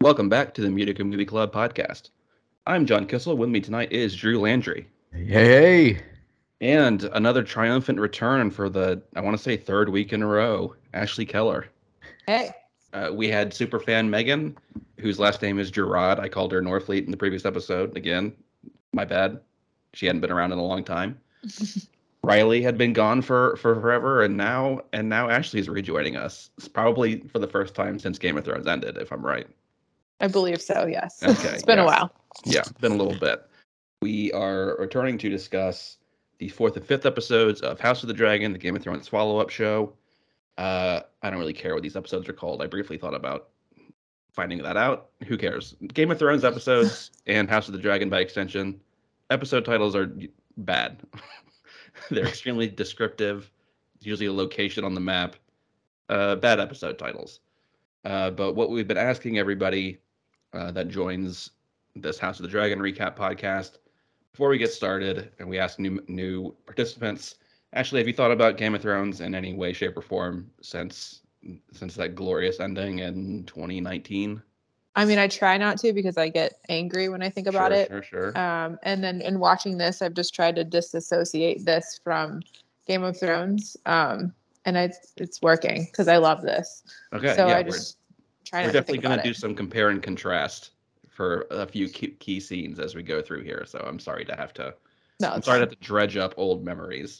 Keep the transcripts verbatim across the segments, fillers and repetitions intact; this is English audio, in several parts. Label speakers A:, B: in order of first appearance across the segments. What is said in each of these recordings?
A: Welcome back to the Music and Movie Club podcast. I'm John Kissel. With me tonight is Drew Landry.
B: Hey, hey.
A: And another triumphant return for the, I want to say, third week in a row, Ashley Keller.
C: Hey.
A: Uh, we had superfan Megan, whose last name is Gerard. I called her Norfleet in the previous episode. Again, my bad. She hadn't been around in a long time. Riley had been gone for, for forever, and now and now Ashley's rejoining us. It's probably for the first time since Game of Thrones ended, if I'm right.
C: I believe so, yes.
A: Okay,
C: it's been
A: yeah.
C: a while.
A: Yeah, been a little bit. We are returning to discuss the fourth and fifth episodes of House of the Dragon, the Game of Thrones follow-up show. Uh, I don't really care what these episodes are called. I briefly thought about finding that out. Who cares? Game of Thrones episodes and House of the Dragon by extension. Episode titles are bad. They're extremely descriptive. Usually a location on the map. Uh, bad episode titles. Uh, but what we've been asking everybody uh, that joins this House of the Dragon recap podcast, before we get started, and we ask new new participants, Ashley, have you thought about Game of Thrones in any way, shape, or form since since that glorious ending in twenty nineteen?
C: I mean, I try not to because I get angry when I think about
A: sure,
C: it.
A: Sure, sure.
C: Um, and then in watching this, I've just tried to disassociate this from Game of Thrones. Um, and I, it's working because I love this.
A: Okay,
C: so
A: yeah,
C: I just try
A: we're
C: not
A: definitely
C: to think about
A: going to do
C: it.
A: some compare and contrast for a few key, key scenes as we go through here. So I'm sorry to have to.
C: No,
A: I'm sorry to have to dredge up old memories.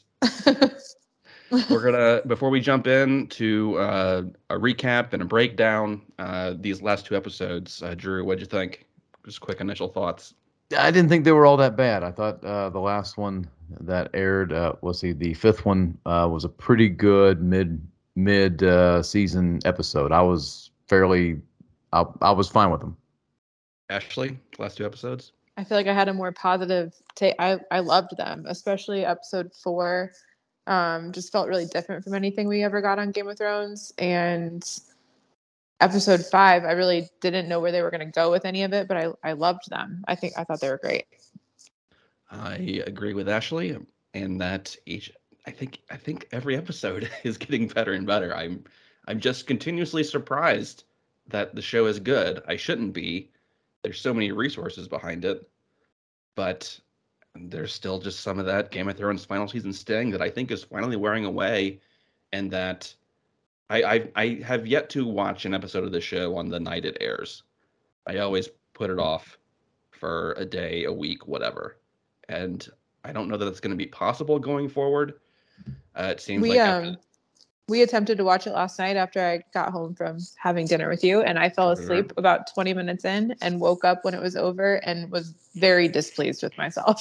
A: We're gonna, before we jump into uh, a recap and a breakdown, uh, these last two episodes, uh, Drew, what'd you think? Just quick initial thoughts.
B: I didn't think they were all that bad. I thought uh, the last one that aired, uh, was the the fifth one, uh, was a pretty good mid mid uh, season episode. I was fairly, I, I was fine with them.
A: Ashley, last two episodes.
C: I feel like I had a more positive take. I I loved them, especially episode four. Um, just felt really different from anything we ever got on Game of Thrones. And episode five, I really didn't know where they were going to go with any of it, but I, I loved them. I think I thought they were great.
A: I agree with Ashley, and that each, I think, I think every episode is getting better and better. I'm, I'm just continuously surprised that the show is good. I shouldn't be. There's so many resources behind it, but there's still just some of that Game of Thrones final season sting that I think is finally wearing away, and that I, I I have yet to watch an episode of the show on the night it airs. I always put it off for a day, a week, whatever, and I don't know that it's going to be possible going forward. Uh, it seems
C: we,
A: like
C: um,
A: after...
C: we attempted to watch it last night after I got home from having dinner with you, and I fell asleep mm-hmm. about twenty minutes in and woke up when it was over and was very displeased with myself.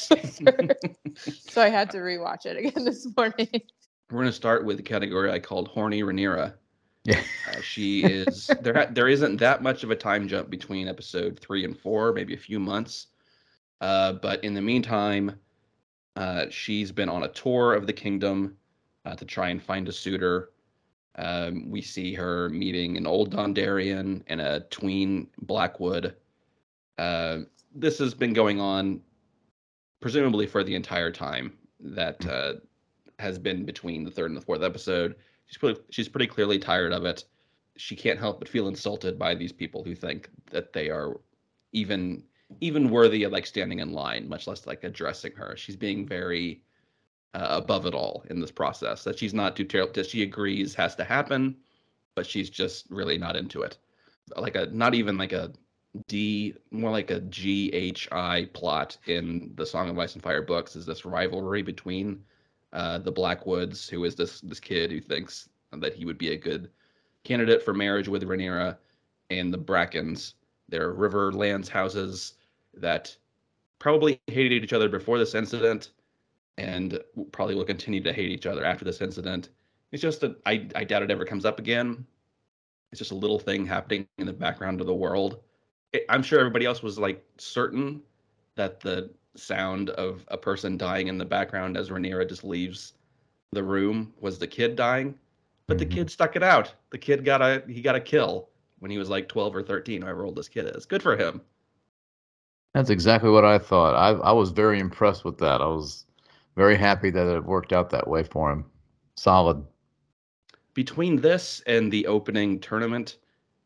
C: So I had to rewatch it again this morning.
A: We're going to start with the category I called Horny Rhaenyra.
B: Yeah.
A: uh, she is there. There isn't that much of a time jump between episode three and four, maybe a few months. Uh, but in the meantime, uh, she's been on a tour of the kingdom uh, to try and find a suitor. Um, we see her meeting an old Dondarrion and a tween Blackwood. Uh, this has been going on presumably for the entire time that uh, has been between the third and the fourth episode. She's pretty, she's pretty clearly tired of it. She can't help but feel insulted by these people who think that they are even even worthy of like standing in line, much less like addressing her. She's being very uh, above it all in this process. That she's not too terrible. That she agrees has to happen, but she's just really not into it. Like a not even like a D, more like a G H I plot in the Song of Ice and Fire books is this rivalry between uh, the Blackwoods, who is this this kid who thinks that he would be a good candidate for marriage with Rhaenyra, and the Brackens. They're Riverlands houses that probably hated each other before this incident and probably will continue to hate each other after this incident. It's just that I, I doubt it ever comes up again. It's just a little thing happening in the background of the world. It, I'm sure everybody else was like certain that the sound of a person dying in the background as Rhaenyra just leaves the room was the kid dying, but mm-hmm. the kid stuck it out. The kid got a he got a kill when he was like twelve or thirteen, however old this kid is. Good for him.
B: That's exactly what I thought. I I was very impressed with that. I was very happy that it worked out that way for him. Solid.
A: Between this and the opening tournament,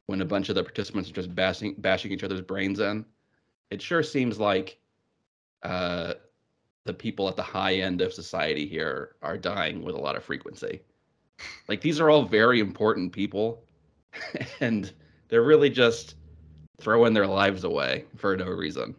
A: when a bunch of the participants are just bashing bashing each other's brains in. It sure seems like uh, the people at the high end of society here are dying with a lot of frequency. Like, these are all very important people, and they're really just throwing their lives away for no reason.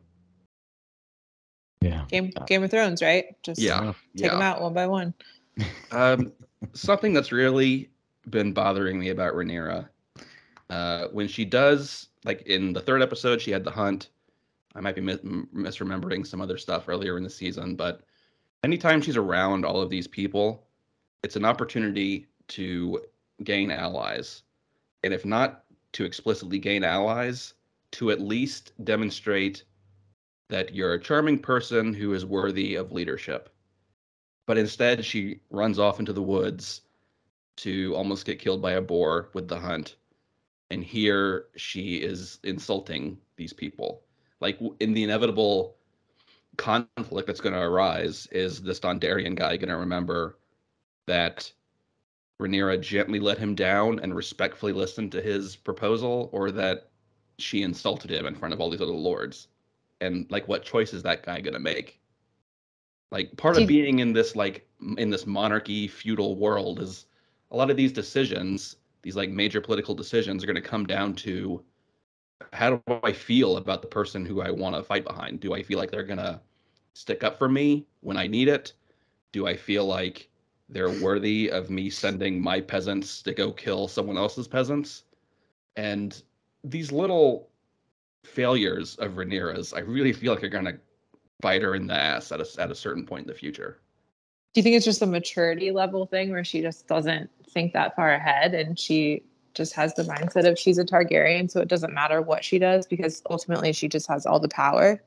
B: Yeah.
C: Game Game of Thrones, right? Just
A: Yeah,
C: take
A: yeah.
C: them out one by one.
A: Um, something that's really been bothering me about Rhaenyra, uh, when she does, like in the third episode, she had the hunt. I might be mis- misremembering some other stuff earlier in the season, but anytime she's around all of these people, it's an opportunity to gain allies. And if not to explicitly gain allies, to at least demonstrate that you're a charming person who is worthy of leadership. But instead, she runs off into the woods to almost get killed by a boar with the hunt. And here she is insulting these people. Like, in the inevitable conflict that's going to arise, is this Dondarrion guy going to remember that Rhaenyra gently let him down and respectfully listened to his proposal, or that she insulted him in front of all these other lords? And like, what choice is that guy going to make? Like, part of being in this, like, in this monarchy feudal world is a lot of these decisions, these like major political decisions, are going to come down to, how do I feel about the person who I want to fight behind? Do I feel like they're going to stick up for me when I need it? Do I feel like they're worthy of me sending my peasants to go kill someone else's peasants? And these little failures of Rhaenyra's, I really feel like are going to bite her in the ass at a, at a certain point in the future.
C: Do you think it's just a maturity level thing where she just doesn't think that far ahead, and she just has the mindset of she's a Targaryen, so it doesn't matter what she does because ultimately she just has all the power?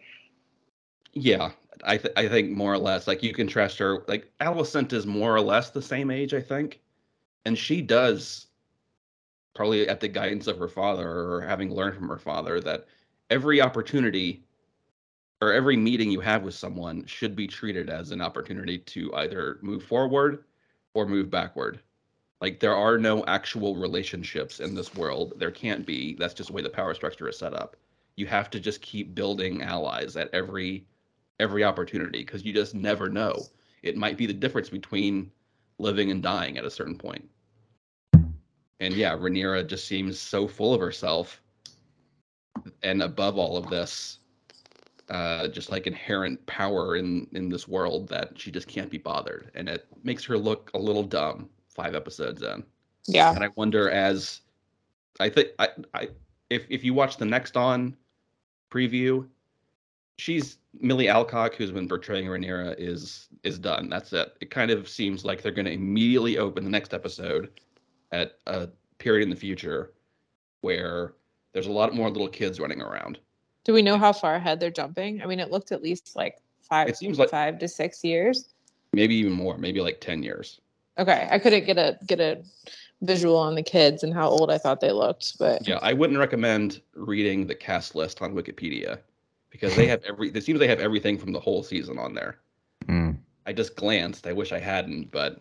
A: Yeah, I th- I think more or less, like, you can trust her. Like, Alicent is more or less the same age, I think, and she does, probably at the guidance of her father or having learned from her father, that every opportunity or every meeting you have with someone should be treated as an opportunity to either move forward or move backward. Like, there are no actual relationships in this world. There can't be. That's just the way the power structure is set up. You have to just keep building allies at every every opportunity, because you just never know. It might be the difference between living and dying at a certain point. And yeah, Rhaenyra just seems so full of herself, and above all of this, uh, just like inherent power in in this world, that she just can't be bothered, and it makes her look a little dumb five episodes in.
C: Yeah.
A: And I wonder, as I think, I, I if if you watch the Next On preview, she's Millie Alcock, who's been portraying Rhaenyra, is is done. That's it. It kind of seems like they're going to immediately open the next episode at a period in the future where there's a lot more little kids running around.
C: Do we know how far ahead they're jumping? I mean, it looked at least like five,
A: It seems like
C: five to six years.
A: Maybe even more, maybe like ten years.
C: Okay, I couldn't get a get a visual on the kids and how old I thought they looked, but
A: Yeah, I wouldn't recommend reading the cast list on Wikipedia, because they have every. It seems they have everything from the whole season on there.
B: Mm.
A: I just glanced. I wish I hadn't, but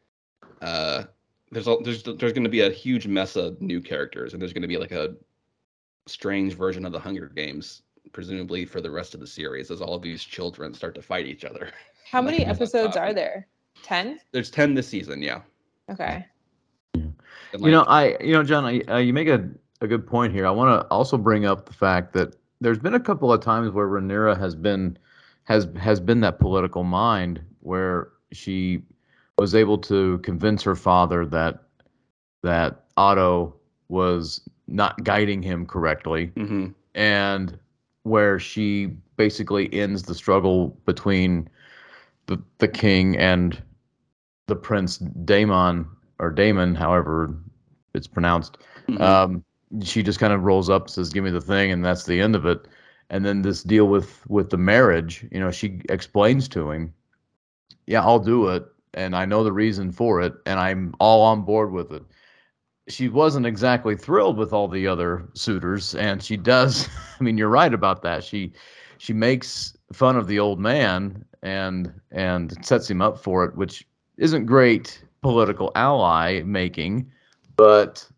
A: uh, there's a, there's there's going to be a huge mess of new characters, and there's going to be like a strange version of the Hunger Games, presumably for the rest of the series, as all of these children start to fight each other.
C: how
A: Like,
C: many episodes are there? ten?
A: There's ten this season, yeah.
C: Okay.
A: And,
B: You
A: like,
B: know, I, you know, John, I, uh, you make a, a good point here. I want to also bring up the fact that there's been a couple of times where Rhaenyra has been, has has been that political mind where she was able to convince her father that that Otto was not guiding him correctly,
A: mm-hmm.
B: and where she basically ends the struggle between the the king and the Prince Daemon, or Damon, however it's pronounced.
A: Mm-hmm.
B: Um, she just kind of rolls up, says, "Give me the thing," and that's the end of it. And then this deal with with the marriage, you know, she explains to him, "Yeah, I'll do it, and I know the reason for it, and I'm all on board with it." She wasn't exactly thrilled with all the other suitors, and she does. I mean, you're right about that. She she makes fun of the old man and and sets him up for it, which isn't great political ally making, but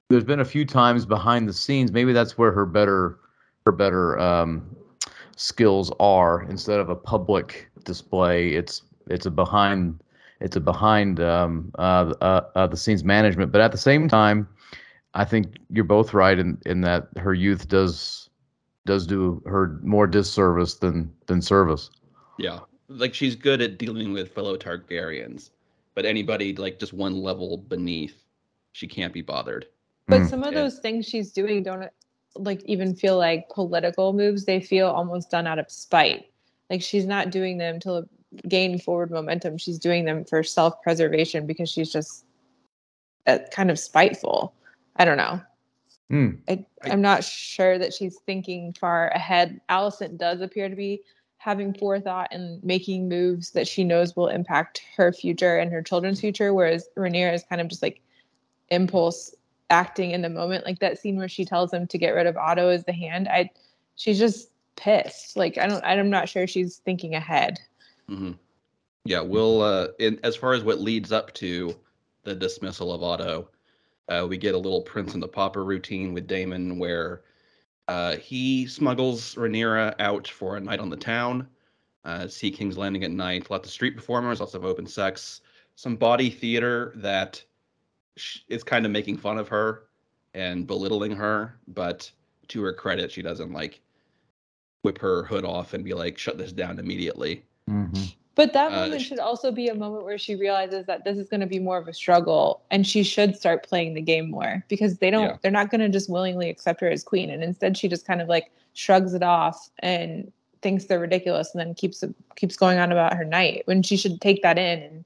B: there's been a few times behind the scenes. Maybe that's where her better her better um, skills are. Instead of a public display, it's it's a behind it's a behind um, uh, uh, uh, the scenes management. But at the same time, I think you're both right in in that her youth does does do her more disservice than than service.
A: Yeah, like she's good at dealing with fellow Targaryens, but anybody like just one level beneath, she can't be bothered.
C: But
B: Mm.
C: some of
A: And
C: those things she's doing don't like even feel like political moves. They feel almost done out of spite. Like she's not doing them to gain forward momentum. She's doing them for self-preservation because she's just uh, kind of spiteful. I don't know.
B: Mm.
C: I,
A: I-
C: I'm not sure that she's thinking far ahead. Alicent does appear to be having forethought and making moves that she knows will impact her future and her children's future, whereas Rhaenyra is kind of just like impulse acting in the moment. Like that scene where she tells him to get rid of Otto as the hand. I, she's just pissed. Like I don't, I'm not sure she's thinking ahead.
A: mhm. Yeah, we'll uh, in as far as what leads up to the dismissal of Otto, uh, we get a little Prince and the Pauper routine with Daemon where uh, he smuggles Rhaenyra out for a night on the town. Uh, see King's Landing at night. Lots of street performers, lots of open sex, some body theater that sh- is kind of making fun of her and belittling her. But to her credit, she doesn't like whip her hood off and be like, "Shut this down immediately."
B: Mm-hmm.
C: But that
A: Uh,
C: moment
A: sh-
C: should also be a moment where she realizes that this is going to be more of a struggle and she should start playing the game more because they don't
A: Yeah.
C: they're not going to just willingly accept her as queen, and instead she just kind of like shrugs it off and thinks they're ridiculous and then keeps keeps going on about her night when she should take that in and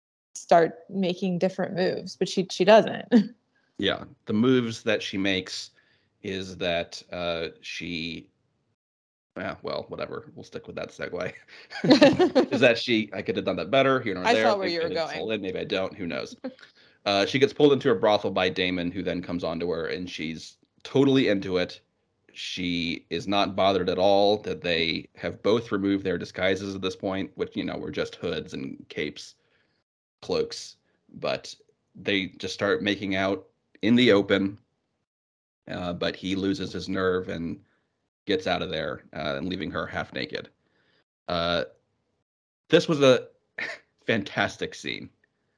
C: start making different moves, but she she doesn't.
A: Yeah, the moves that she makes is that uh, she, yeah, well, whatever. We'll stick with that segue. Is that she? I could have done that better. Here nor
C: I
A: there.
C: saw where
A: Maybe
C: you
A: I
C: were
A: did
C: going.
A: solid, maybe I don't. Who knows? Uh, she gets pulled into a brothel by Daemon, who then comes onto her, and she's totally into it. She is not bothered at all that they have both removed their disguises at this point, which you know were just hoods and capes, cloaks, but they just start making out in the open. Uh, but he loses his nerve and gets out of there, uh, and leaving her half naked. Uh, this was a fantastic scene.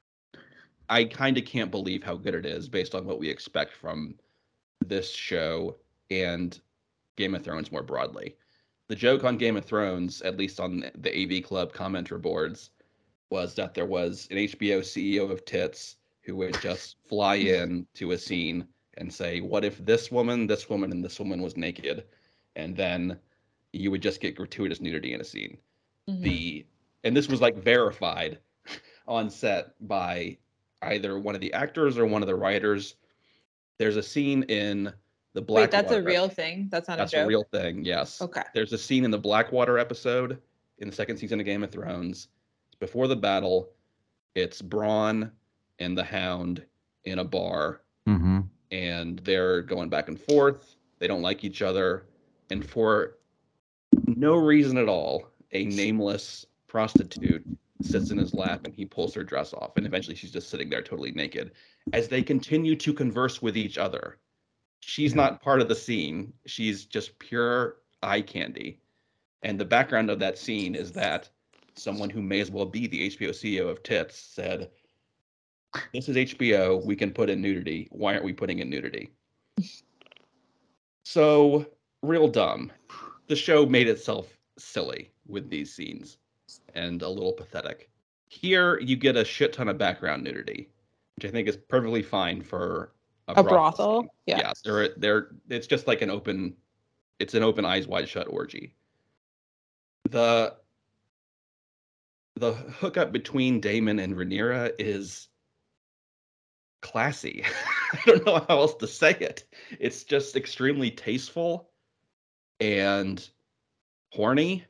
A: I kind of can't believe how good it is based on what we expect from this show and Game of Thrones more broadly. The joke on Game of Thrones, at least on the A V Club commenter boards, was that there was an H B O C E O of tits who would just fly in to a scene and say, "What if this woman, this woman, and this woman was naked?" And then you would just get gratuitous nudity in a scene.
C: Mhm.
A: The and this was like verified on set by either one of the actors or one of the writers. There's a scene in the
C: Wait, that's
A: Blackwater.
C: a real thing. That's not
A: That's
C: a
A: a
C: joke.
A: real thing, yes.
C: Okay.
A: There's a scene in the Blackwater episode in the second season of Game of Thrones. Before the battle, it's Bronn and the Hound in a bar,
B: Mm-hmm.
A: and they're going back and forth. They don't like each other, and for no reason at all, a nameless prostitute sits in his lap and he pulls her dress off, and eventually she's just sitting there totally naked as they continue to converse with each other. She's
B: Yeah.
A: not part of the scene. She's just pure eye candy. And the background of that scene is that someone who may as well be the H B O C E O of tits said, "This is H B O. We can put in nudity. Why aren't we putting in nudity?" So, real dumb. The show made itself silly with these scenes and a little pathetic. Here, you get a shit ton of background nudity, which I think is perfectly fine for a,
C: A
A: brothel.
C: brothel?
A: scene.
C: Yeah.
A: Yeah, they're they're it's just like an open, it's an open eyes wide shut orgy. The the hookup between Daemon and Rhaenyra is classy. I don't know how else to say it. It's just extremely tasteful and horny,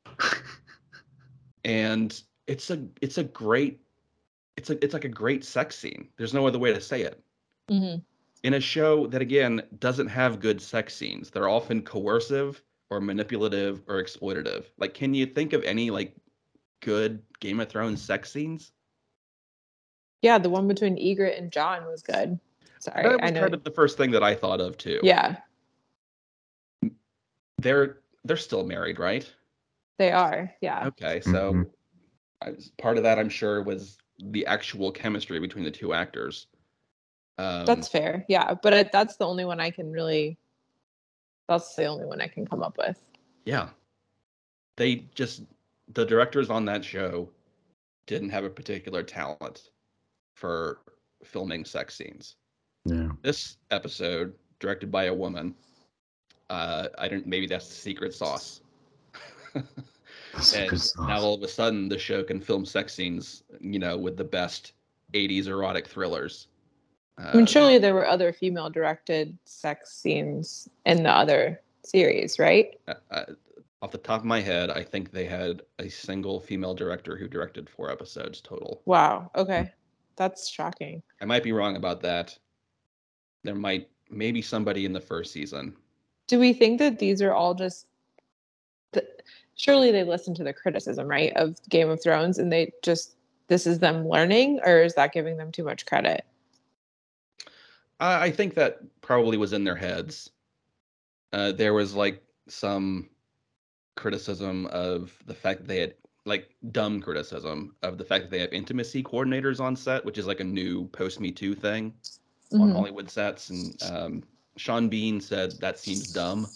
A: and it's a it's a great it's a it's like a great sex scene. There's no other way to say it.
C: Mm-hmm.
A: In a show that again doesn't have good sex scenes. They're often coercive or manipulative or exploitative. Like, can you think of any like good Game of Thrones sex scenes?
C: Yeah, the one between Ygritte and Jon was good. Sorry,
A: That was
C: I know.
A: kind of the first thing that I thought of too.
C: Yeah,
A: They're they're still married, right?
C: they are. Yeah.
A: Okay, so
B: Mhm.
A: I was, part of that I'm sure was the actual chemistry between the two actors. Um,
C: That's fair. Yeah, but it, that's the only one I can really. That's the only one I can come up with.
A: yeah, they just the directors on that show didn't have a particular talent for filming sex scenes.
B: Yeah.
A: This episode, directed by a woman, uh, I don't. Maybe that's the secret sauce.
B: Secret
A: And now
B: sauce.
A: all of a sudden, the show can film sex scenes, you know, with the best eighties erotic thrillers.
C: I mean,
A: Uh,
C: surely there were other female-directed sex scenes in the other series, right?
A: uh, off the top of my head, I think they had a single female director who directed four episodes total.
C: Wow. Okay, that's shocking.
A: I might be wrong about that. There might maybe somebody in the first season.
C: Do we think that these are all just? The, surely they listen to the criticism, right, of Game of Thrones, and they just this is them learning, or is that giving them too much credit?
A: I, I think that probably was in their heads. Uh, there was like some criticism of the fact that they had like dumb criticism of the fact that they have intimacy coordinators on set, which is like a new post Me Too thing on
C: Mhm.
A: Hollywood sets. And um, Sean Bean said that seems dumb.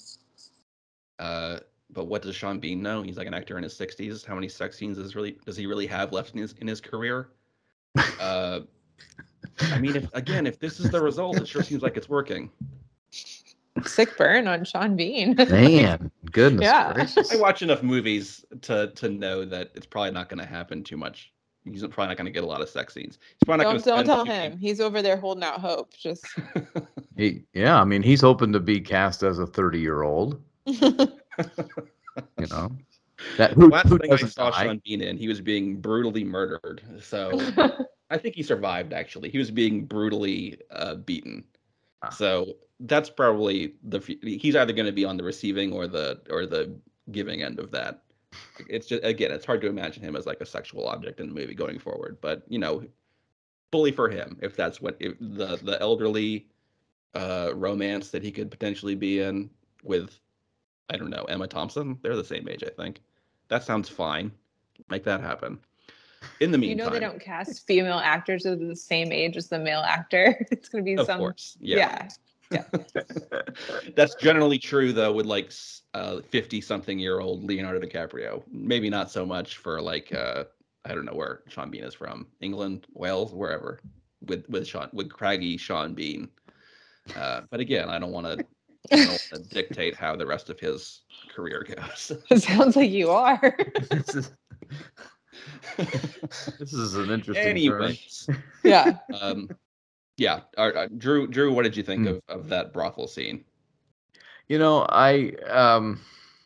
A: Uh, but what does Sean Bean know? He's like an actor in his sixties. How many sex scenes is really does he really have left in his in his career? Uh, I mean, if again, if this is the result, it sure seems like it's working.
C: Sick burn on Sean Bean.
B: Man, goodness
C: Yeah.
B: gracious.
A: I watch enough movies to to know that it's probably not going to happen too much. He's probably not going to get a lot of sex scenes. He's probably not
C: Don't
A: going
C: don't
A: to
C: tell him. He's over there holding out hope. Just
B: He, yeah, I mean, he's hoping to be cast as a thirty-year-old. You know, that who,
A: Last
B: who
A: thing I
B: doesn't
A: saw
B: die.
A: Sean Bean in, he was being brutally murdered. So I think he survived. Actually, he was being brutally uh, beaten.
B: Ah.
A: So that's probably the he's either going to be on the receiving or the or the giving end of that. It's just again, it's hard to imagine him as like a sexual object in the movie going forward. But you know, bully for him if that's what if the the elderly uh, romance that he could potentially be in with, I don't know, Emma Thompson. They're the same age, I think. That sounds fine. Make that happen. In the
C: you know they
A: meantime,
C: don't cast female actors of the same age as the male actor. It's going to be
A: of
C: some.
A: course, yeah.
C: Yeah.
A: That's generally true though with like uh fifty something year old Leonardo DiCaprio. Maybe not so much for like uh I don't know where Sean Bean is from. England, Wales, wherever. With with Sean with craggy Sean Bean. Uh but again, I don't want to I don't want to dictate how the rest of his career goes.
C: It sounds like you are.
B: this, is, this is an interesting turn.
A: Anyways,
C: Yeah.
A: um yeah, uh, uh, Drew Drew what did you think
B: Hmm.
A: of of that brothel scene?
B: You know, I um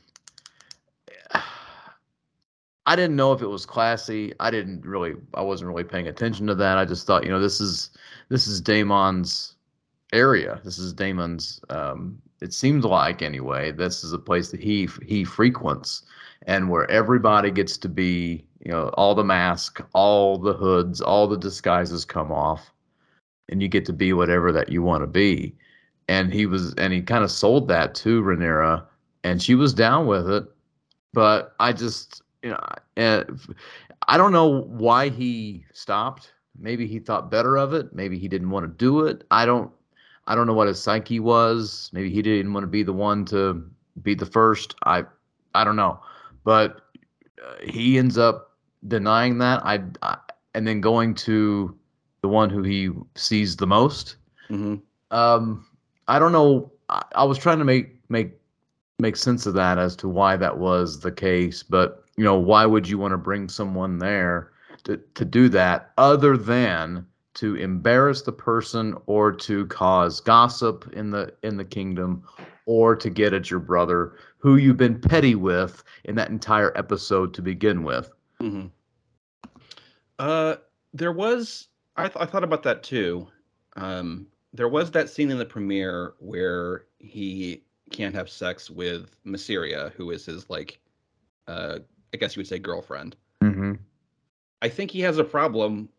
B: I didn't know if it was classy. I didn't really I wasn't really paying attention to that. I just thought, you know, this is this is Damon's area. This is Damon's um it seems like anyway, this is a place that he he frequents and where everybody gets to be, you know, all the masks, all the hoods, all the disguises come off and you get to be whatever that you want to be. And he was and he kind of sold that to Rhaenyra and she was down with it. But I just, you know, uh, I don't know why he stopped. Maybe he thought better of it. Maybe he didn't want to do it. I don't, I don't know what his psyche was. Maybe he didn't want to be the one to be the first. I, I don't know. But uh, he ends up denying that. I, I, and then going to the one who he sees the most.
A: Mm-hmm.
B: Um, I don't know. I, I was trying to make make. make sense of that as to why that was the case. But, you know, why would you want to bring someone there to, to do that other than to embarrass the person or to cause gossip in the in the kingdom or to get at your brother who you've been petty with in that entire episode to begin with?
A: Mm-hmm. Uh, there was I, th- I thought about that too. Um, there was that scene in the premiere where he can't have sex with Mysaria, who is his like, uh, I guess you would say girlfriend.
B: Mm-hmm.
A: I think he has a problem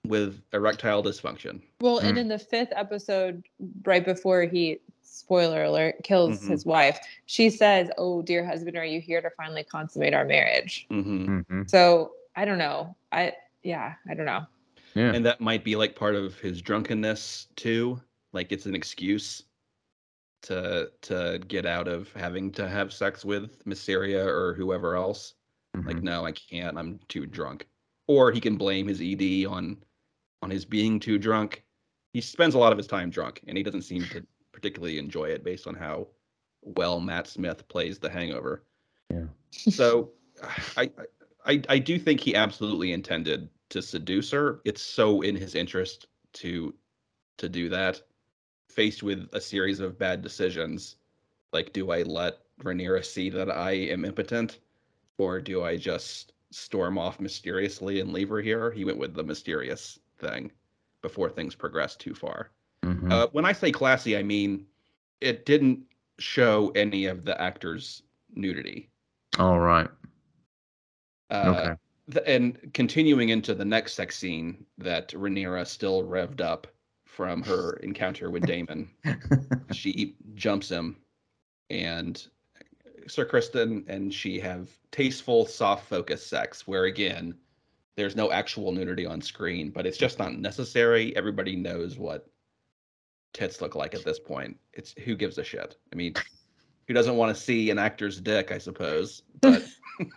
A: with erectile dysfunction.
C: Well, and
B: Mm.
C: in the fifth episode, right before he, spoiler alert, kills
A: Mhm.
C: his wife, she says, "Oh, dear husband, are you here to finally consummate our marriage?"
A: hmm
B: hmm
C: So I don't know. I yeah, I don't know.
B: Yeah.
A: And that might be like part of his drunkenness too. Like it's an excuse to to get out of having to have sex with Mysteria or whoever else. Like,
B: Mhm.
A: no, I can't. I'm too drunk. Or he can blame his E D on on his being too drunk. He spends a lot of his time drunk, and he doesn't seem to particularly enjoy it based on how well Matt Smith plays the Hangover.
B: Yeah.
A: So I, I I do think he absolutely intended to seduce her. It's so in his interest to to do that. Faced with a series of bad decisions, like do I let Rhaenyra see that I am impotent, or do I just storm off mysteriously and leave her here? He went with the mysterious thing before things progressed too far.
B: hmm
A: Uh, when I say classy, I mean it didn't show any of the actors' nudity.
B: All right.
A: Uh,
B: Okay.
A: th- and continuing into the next sex scene that Rhaenyra still revved up from her encounter with Daemon, she jumps him, and Sir Kristen and she have tasteful, soft focus sex, where again, there's no actual nudity on screen, but it's just not necessary. Everybody knows what tits look like at this point. It's who gives a shit? I mean, who doesn't want to see an actor's dick, I suppose, but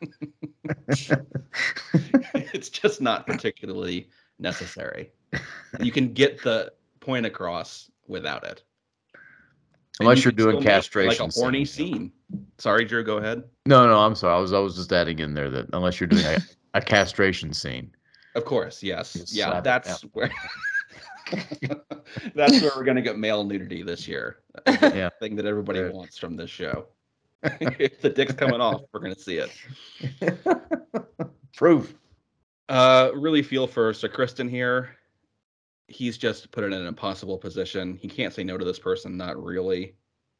A: it's just not particularly necessary. You can get the point across without it. And
B: Unless
A: you
B: you're
A: can
B: doing
A: still make like a
B: castration
A: horny
B: scene.
A: scene. Sorry, Drew, go ahead.
B: No, no, I'm sorry. I was I was just adding in there that unless you're doing a, a castration scene,
A: Of course, yes.
B: just
A: Yeah,
B: slap it
A: that's
B: down.
A: where that's where we're gonna get male nudity this year. Again,
B: Yeah.
A: thing that everybody
B: Good.
A: wants from this show. If the dick's coming off, we're gonna see it.
B: Proof.
A: Uh, really feel for Sir Kristen here. He's just put in an impossible position. He can't say no to this person, not really.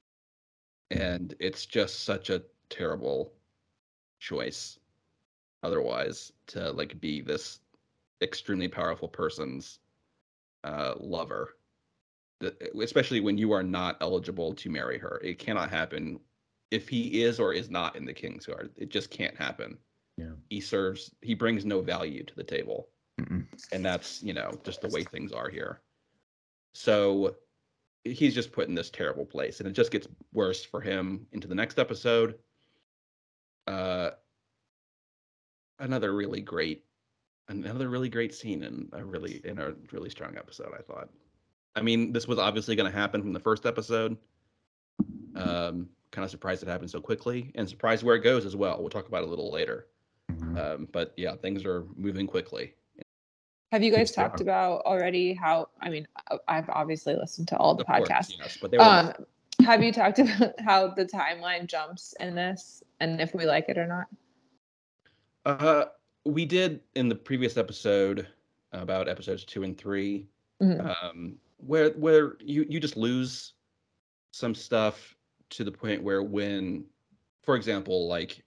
A: And it's just such a terrible choice otherwise to like be this extremely powerful person's uh, lover. Especially when you are not eligible to marry her. It cannot happen if he is or is not in the Kingsguard. It just can't happen.
B: Yeah.
A: He serves, he brings no value to the table.
B: Mm-mm.
A: And that's, you know, just the way things are here. So he's just put in this terrible place, and it just gets worse for him into the next episode. Uh, another really great, another really great scene in a really in a really strong episode, I thought. I mean, this was obviously going to happen from the first episode. Um, kind of surprised it happened so quickly, and surprised where it goes as well. We'll talk about it a little later.
B: Mhm.
A: Um, but yeah, things are moving quickly.
C: Have you guys
B: Yes, they
C: talked
B: are.
C: about already how? I mean, I- I've obviously listened to all the
A: Of course,
C: podcasts.
A: yes, but they were
C: Um, have you talked about how the timeline jumps in this, and if we like it or not?
A: Uh, we did in the previous episode about episodes two and three,
C: Mhm.
A: um, where where you you just lose some stuff to the point where when, for example, like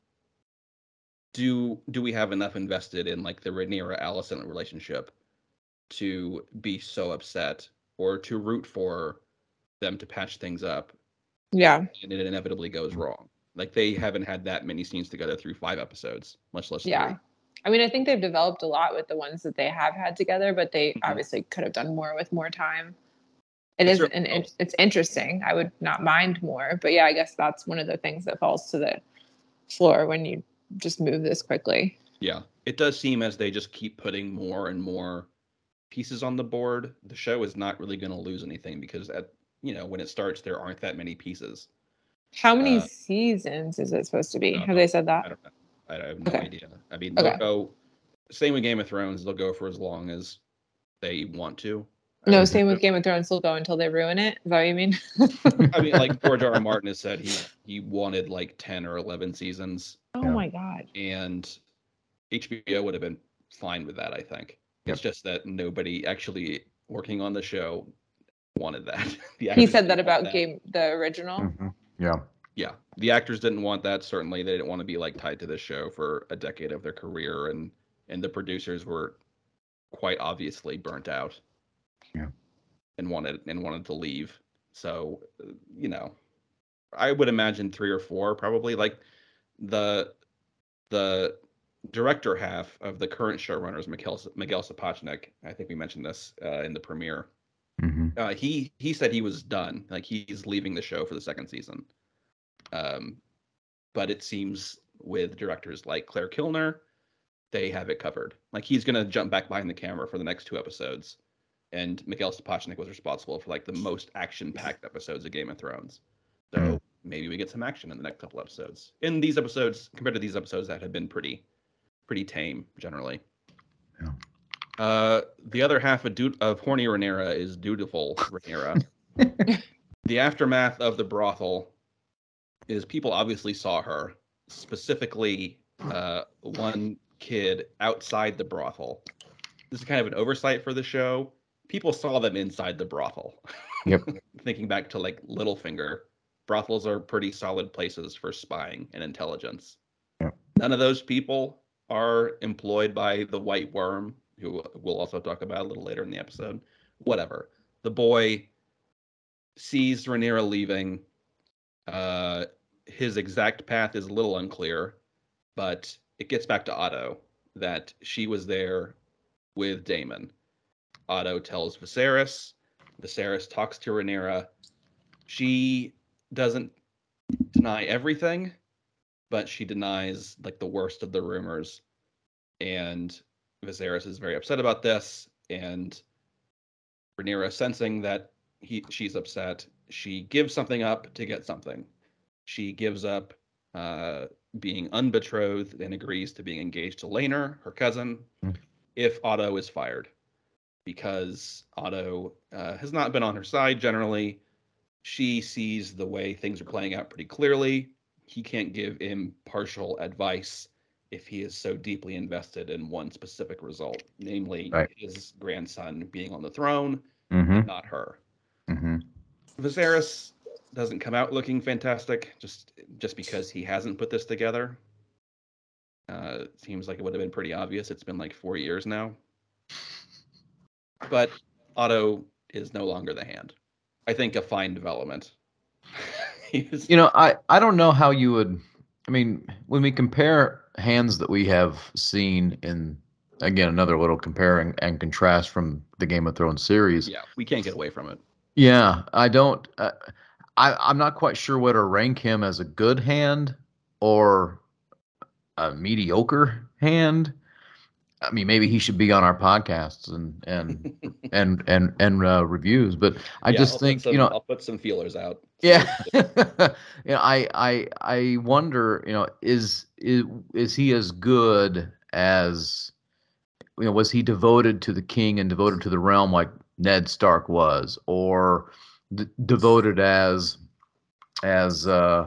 A: do do we have enough invested in like the Rhaenyra Alicent relationship to be so upset or to root for them to patch things up,
C: Yeah,
A: and it inevitably goes wrong? Like they haven't had that many scenes together through five episodes, much less
C: yeah.
A: three.
C: I mean, I think they've developed a lot with the ones that they have had together, but they
A: Mhm.
C: obviously could have done more with more time. It
A: It
C: is,
A: certainly
C: and it,
A: helps.
C: it's interesting. I would not mind more, but yeah, I guess that's one of the things that falls to the floor when you just move this quickly.
A: Yeah, it does seem as they just keep putting more and more pieces on the board, the show is not really going to lose anything because at you know when it starts, there aren't that many pieces.
C: How many
A: Uh,
C: seasons is it supposed to be?
A: no,
C: Have they said
A: I
C: that?
A: don't know. I have no
C: Okay.
A: idea. I mean, they'll
C: Okay.
A: go. Same with Game of Thrones. They'll go for as long as they want to. I
C: No,
A: would
C: same with
A: assume.
C: Game of Thrones. They'll go until they ruin it. Is that what you mean?
A: I mean, like George R. R. Martin has said he he wanted like ten or eleven seasons,
C: Oh
B: Yeah.
C: my God.
A: and H B O would have been fine with that. I think
B: Yep.
A: it's just that nobody actually working on the show wanted that. The
C: He
A: actors
C: said that
A: didn't want
C: about Game, the original.
B: Mhm. Yeah.
A: Yeah, the actors didn't want that. Certainly, they didn't want to be like tied to this show for a decade of their career, and and the producers were quite obviously burnt out.
B: Yeah.
A: And wanted and wanted to leave. So, you know, I would imagine three or four probably. Like the the director half of the current showrunners, Miguel Miguel Sapochnik. I think we mentioned this uh, in the premiere.
B: Mm-hmm.
A: Uh, he he said he was done. Like he's leaving the show for the second season. Um, but it seems with directors like Claire Kilner, they have it covered. Like he's gonna jump back behind the camera for the next two episodes. And Miguel Sapochnik was responsible for like the most action-packed episodes of Game of Thrones. So mm. maybe we get some action in the next couple episodes. In these episodes, compared to these episodes that have been pretty, pretty tame generally.
B: Yeah.
A: Uh, the other half of, du- of horny Rhaenyra is dutiful Rhaenyra. The aftermath of the brothel is people obviously saw her, specifically uh, one kid outside the brothel. This is kind of an oversight for the show. People saw them inside the brothel.
B: Yep.
A: Thinking back to like Littlefinger, brothels are pretty solid places for spying and intelligence.
B: Yep.
A: None of those people are employed by the White Worm, who we'll also talk about a little later in the episode. Whatever. The boy sees Rhaenyra leaving. Uh, his exact path is a little unclear, but it gets back to Otto that she was there with Daemon. Otto tells Viserys. Viserys talks to Rhaenyra. She doesn't deny everything, but she denies like the worst of the rumors. And Viserys is very upset about this. And Rhaenyra, sensing that he she's upset, she gives something up to get something. She gives up uh, being unbetrothed and agrees to being engaged to Laenor, her cousin, mm. if Otto is fired. Because Otto uh, has not been on her side generally. She sees the way things are playing out pretty clearly. He can't give impartial advice if he is so deeply invested in one specific result, namely right. his grandson being on the throne, mm-hmm. and not her.
B: Mm-hmm.
A: Viserys doesn't come out looking fantastic just just because he hasn't put this together. Uh, seems like it would have been pretty obvious. It's been like four years now. But Otto is no longer the hand. I think a fine development.
B: was... You know, I, I don't know how you would... I mean, when we compare hands that we have seen in, again, another little comparing and contrast from the Game of Thrones series.
A: Yeah, we can't get away from it.
B: Yeah, I don't... Uh, I, I'm not quite sure whether to rank him as a good hand or a mediocre hand. I mean, maybe he should be on our podcasts and and and and and uh, reviews. But I
A: yeah,
B: just
A: I'll
B: think
A: some,
B: you know,
A: I'll put some feelers out.
B: Yeah, you know, I I I wonder, you know, is is is he as good as, you know, was he devoted to the king and devoted to the realm like Ned Stark was, or d- devoted as as uh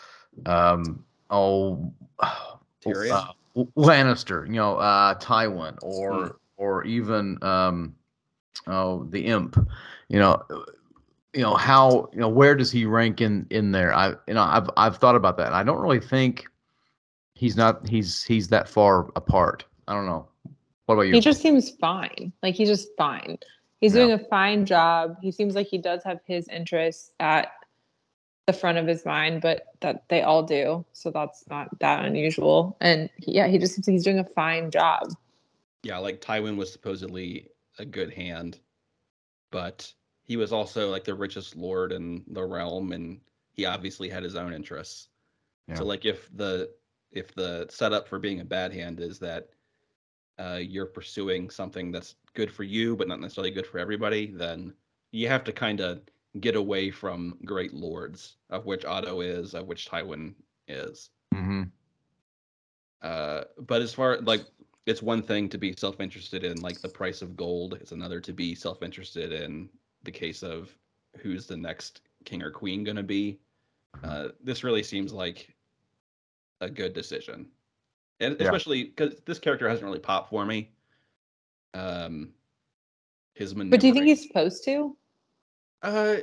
B: um oh.
A: Tyrion?
B: Uh, Lannister, you know, uh, Tywin, or mm. or even um, oh, the Imp, you know, you know how you know where does he rank in in there? I you know I've I've thought about that. I don't really think he's not he's he's that far apart. I don't know. What about you?
C: He just seems fine. Like he's just fine. He's yeah. doing a fine job. He seems like he does have his interests at the front of his mind, but that they all do, so that's not that unusual. And yeah, he just seems like he's doing a fine job.
A: Yeah, like Tywin was supposedly a good hand, but he was also like the richest lord in the realm, and he obviously had his own interests. Yeah. So like if the if the setup for being a bad hand is that uh, you're pursuing something that's good for you but not necessarily good for everybody, then you have to kind of get away from great lords, of which Otto is, of which Tywin is.
B: Mm-hmm.
A: Uh, but as far like, it's one thing to be self-interested in like the price of gold. It's another to be self-interested in the case of who's the next king or queen going to be. Uh, this really seems like a good decision, and yeah. especially because this character hasn't really popped for me. Um, his maneuvering.
C: But do you think he's supposed to?
A: Uh,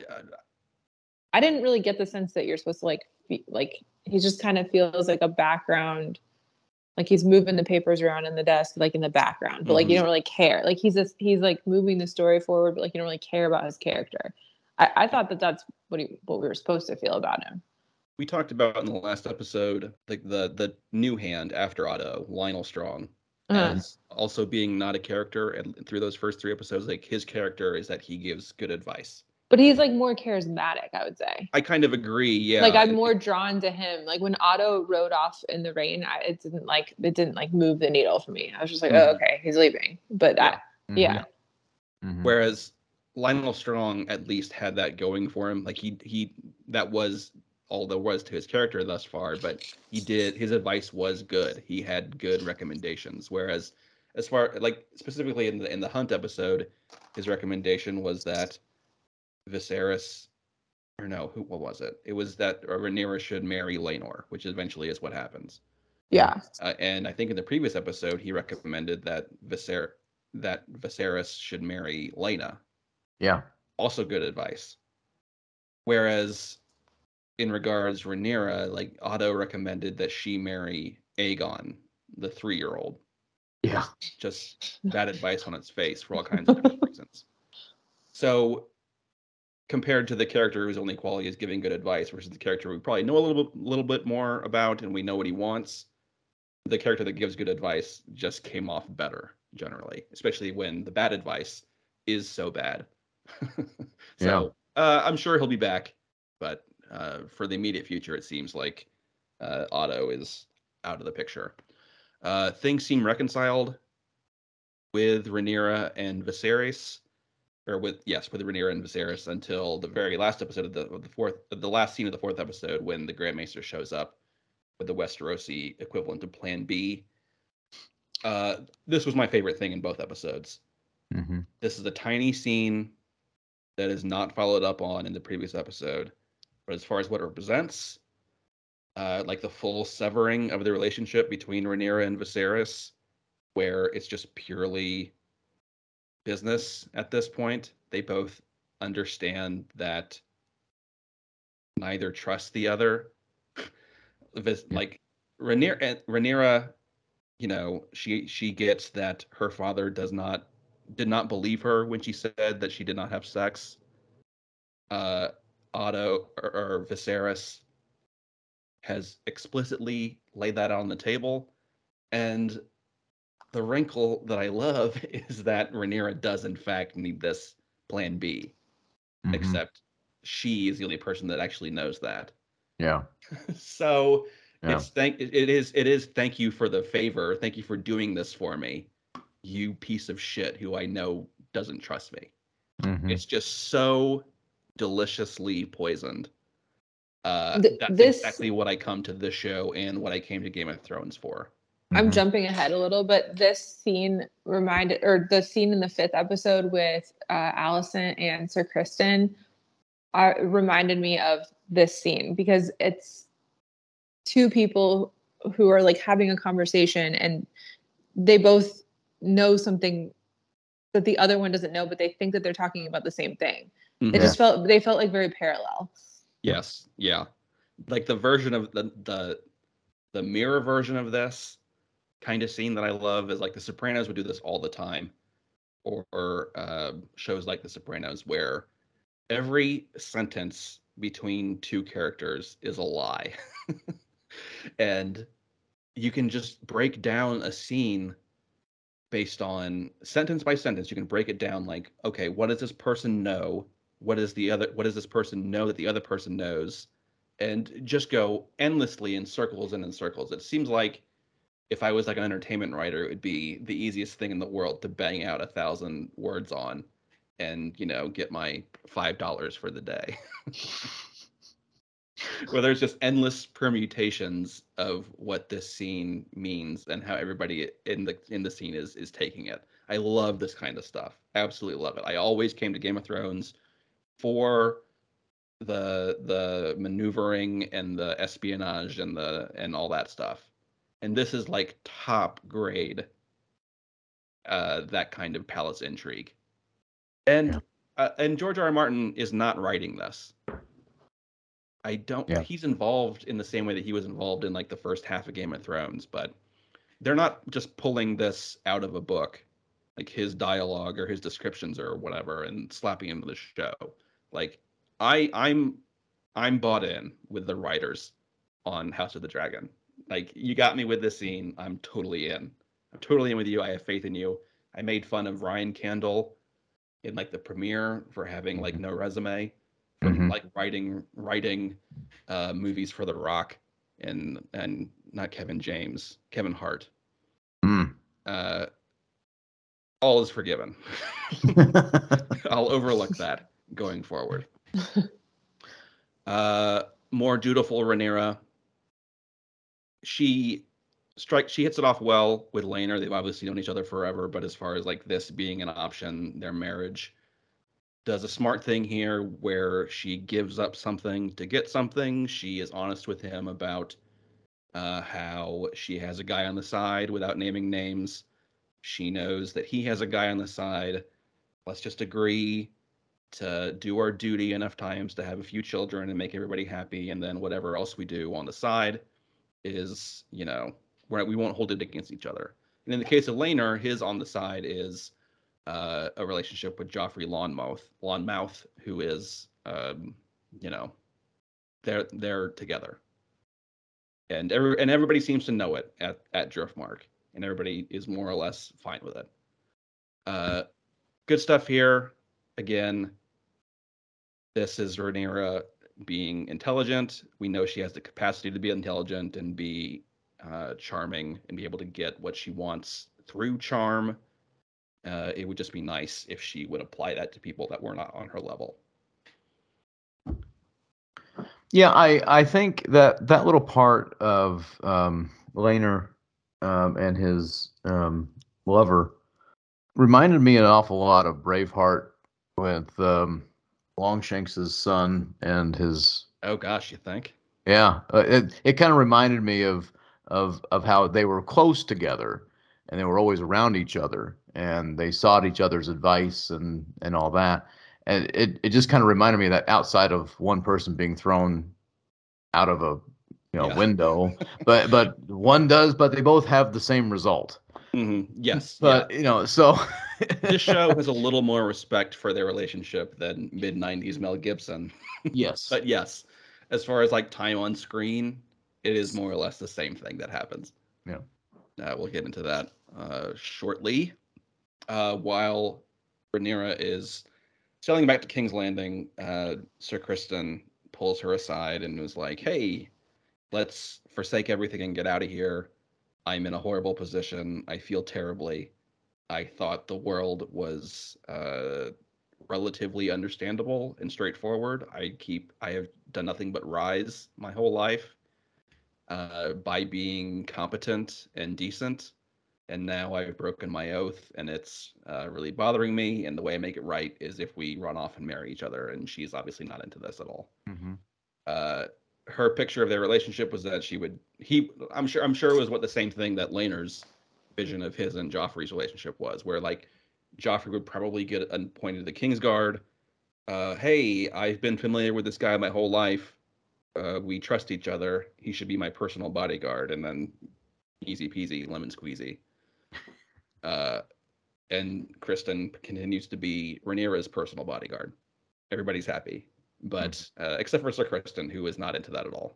C: I didn't really get the sense that you're supposed to like, be, like he just kind of feels like a background, Like he's moving the papers around in the desk, like in the background, but like
A: Mhm.
C: you don't really care. Like he's just he's like moving the story forward, but like you don't really care about his character. I, I thought that that's what he, what we were supposed to feel about him.
A: We talked about in the last episode, like the the new hand after Otto, Lionel Strong,
C: Uh-huh.
A: as also being not a character, and through those first three episodes, like his character is that he gives good advice.
C: But he's like more charismatic, I would say.
A: I kind of agree. Yeah,
C: Like I'm
A: It-
C: more drawn to him. Like when Otto rode off in the rain, I, it didn't like it didn't like move the needle for me. I was just like,
A: Mhm.
C: oh, okay, he's leaving. But
A: Yeah.
C: I, yeah,
B: Mhm.
A: Whereas Lionel Strong at least had that going for him. Like he he that was all there was to his character thus far, but he did his advice was good. He had good recommendations. Whereas as far like specifically in the in the Hunt episode, his recommendation was that Viserys or no, who what was it? It was that Rhaenyra should marry Laenor, which eventually is what happens.
C: yeah.
A: Uh, and I think in the previous episode he recommended that Viser that Viserys should marry Laena.
B: Yeah.
A: Also good advice. Whereas in regards Rhaenyra, like Otto recommended that she marry Aegon, the three-year-old.
B: Yeah.
A: Just bad advice on its face for all kinds of different reasons. So compared to the character whose only quality is giving good advice versus the character we probably know a little bit, little bit more about and we know what he wants, the character that gives good advice just came off better generally, especially when the bad advice is so bad. So yeah. uh, I'm sure he'll be back, but uh, for the immediate future, it seems like uh, Otto is out of the picture. Uh, things seem reconciled with Rhaenyra and Viserys, or with yes, with Rhaenyra and Viserys until the very last episode of the of the fourth, the last scene of the fourth episode when the Grand Maester shows up with the Westerosi equivalent of Plan B. Uh, this was my favorite thing in both episodes.
B: Mm-hmm.
A: This is a tiny scene that is not followed up on in the previous episode, but as far as what it represents, uh, like the full severing of the relationship between Rhaenyra and Viserys, where it's just purely business at this point. They both understand that neither trust the other. Like Rhaenyra, Rhaenyra, you know, she she gets that her father does not did not believe her when she said that she did not have sex. Uh, Otto or, or Viserys has explicitly laid that on the table, and the wrinkle that I love is that Rhaenyra does in fact need this Plan B,
B: Mm-hmm.
A: except she is the only person that actually knows that.
B: Yeah.
A: So
B: yeah.
A: it's thank it is it is thank you for the favor. Thank you for doing this for me, you piece of shit who I know doesn't trust me.
B: Mm-hmm.
A: It's just so deliciously poisoned. Uh,
C: Th-
A: that's
C: this-
A: exactly what I come to this show and what I came to Game of Thrones for.
C: I'm
B: Mhm.
C: jumping ahead a little, but this scene reminded, or the scene in the fifth episode with uh, Alicent and Sir Criston, uh, reminded me of this scene because it's two people who are like having a conversation and they both know something that the other one doesn't know, but they think that they're talking about the same thing.
A: Mhm.
C: It just felt they felt like very parallel.
A: Yes, yeah, like the version of the the the mirror version of this kind of scene that I love is like The Sopranos would do this all the time, or, or uh, shows like The Sopranos where every sentence between two characters is a lie, and you can just break down a scene based on sentence by sentence. You can break it down like, okay, what does this person know? What does the other? What does this person know that the other person knows? And just go endlessly in circles and in circles. It seems like if I was like an entertainment writer, it would be the easiest thing in the world to bang out a thousand words on, and you know, get my five dollars for the day. Where there's just endless permutations of what this scene means and how everybody in the in the scene is is taking it. I love this kind of stuff. Absolutely love it. I always came to Game of Thrones for the the maneuvering and the espionage and the and all that stuff. And this is like top grade uh that kind of palace intrigue. And
B: Yeah.
A: uh, and George R. R. Martin is not writing this. I don't.
B: Yeah.
A: He's involved in the same way that he was involved in like the first half of Game of Thrones, but they're not just pulling this out of a book, like his dialogue or his descriptions or whatever, and slapping into the show. Like I I'm I'm bought in with the writers on House of the Dragon. Like you got me with this scene. I'm totally in. I'm totally in with you. I have faith in you. I made fun of Ryan Candle in like the premiere for having like no resume from
B: Mm-hmm.
A: like writing writing uh, movies for The Rock and and not Kevin James, Kevin Hart.
B: Mm.
A: Uh, all is forgiven. I'll overlook that going forward. Uh, more dutiful Rhaenyra. She strike she hits it off well with Laenor. They've obviously known each other forever, but as far as like this being an option, their marriage does a smart thing here where she gives up something to get something. She is honest with him about uh, how she has a guy on the side without naming names. She knows that he has a guy on the side. Let's just agree to do our duty enough times to have a few children and make everybody happy, and then whatever else we do on the side is, you know, we're, we won't hold it against each other. And in the case of Laenor, his on the side is uh, a relationship with Joffrey Lonmouth, Lonmouth, who is, um, you know, they're they're together, and every and everybody seems to know it at at Driftmark, and everybody is more or less fine with it. Uh, good stuff here. Again, this is Rhaenyra being intelligent. We know she has the capacity to be intelligent and be uh, charming and be able to get what she wants through charm. Uh, it would just be nice if she would apply that to people that were not on her level.
B: Yeah, I, I think that that little part of um, Laenor um, and his um, lover reminded me an awful lot of Braveheart with um, Longshanks' son and his.
A: Oh gosh, you think?
B: Yeah, uh, it it kind of reminded me of of of how they were close together and they were always around each other and they sought each other's advice and and all that. And it it just kind of reminded me of that outside of one person being thrown out of a you know
A: Yeah.
B: window, but but one does, but they both have the same result.
A: Mm-hmm. Yes,
B: But
A: yeah.
B: you know, so
A: This show has a little more respect for their relationship than mid nineties Mel Gibson.
B: yes,
A: But yes, as far as like time on screen, it is more or less the same thing that happens.
B: yeah,
A: Uh, we'll get into that uh, shortly. Uh, while Rhaenyra is sailing back to King's Landing, uh, Sir Criston pulls her aside and was like, "Hey, let's forsake everything and get out of here. I'm in a horrible position. I feel terribly. I thought the world was uh, relatively understandable and straightforward. I keep I have done nothing but rise my whole life uh, by being competent and decent, and now I've broken my oath, and it's uh, really bothering me. And the way I make it right is if we run off and marry each other. And she's obviously not into this at all.
B: mm-hmm.
A: Uh, her picture of their relationship was that she would he I'm sure I'm sure it was what the same thing that Laenor's vision of his and Joffrey's relationship was, where like Joffrey would probably get appointed to the Kingsguard. Uh, hey, I've been familiar with this guy my whole life. Uh, we trust each other. He should be my personal bodyguard, and then easy peasy, lemon squeezy. Uh, and Criston continues to be Rhaenyra's personal bodyguard. Everybody's happy, but uh, except for Sir Criston, who is not into that at all.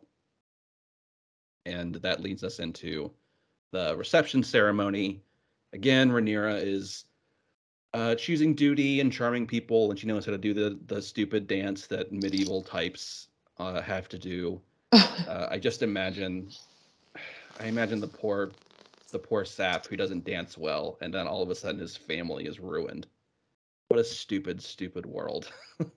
A: And that leads us into the reception ceremony. Again, Rhaenyra is uh, choosing duty and charming people, and she knows how to do the the stupid dance that medieval types uh, have to do. Uh, I just imagine, I imagine the poor, the poor sap who doesn't dance well, and then all of a sudden his family is ruined. What a stupid, stupid world.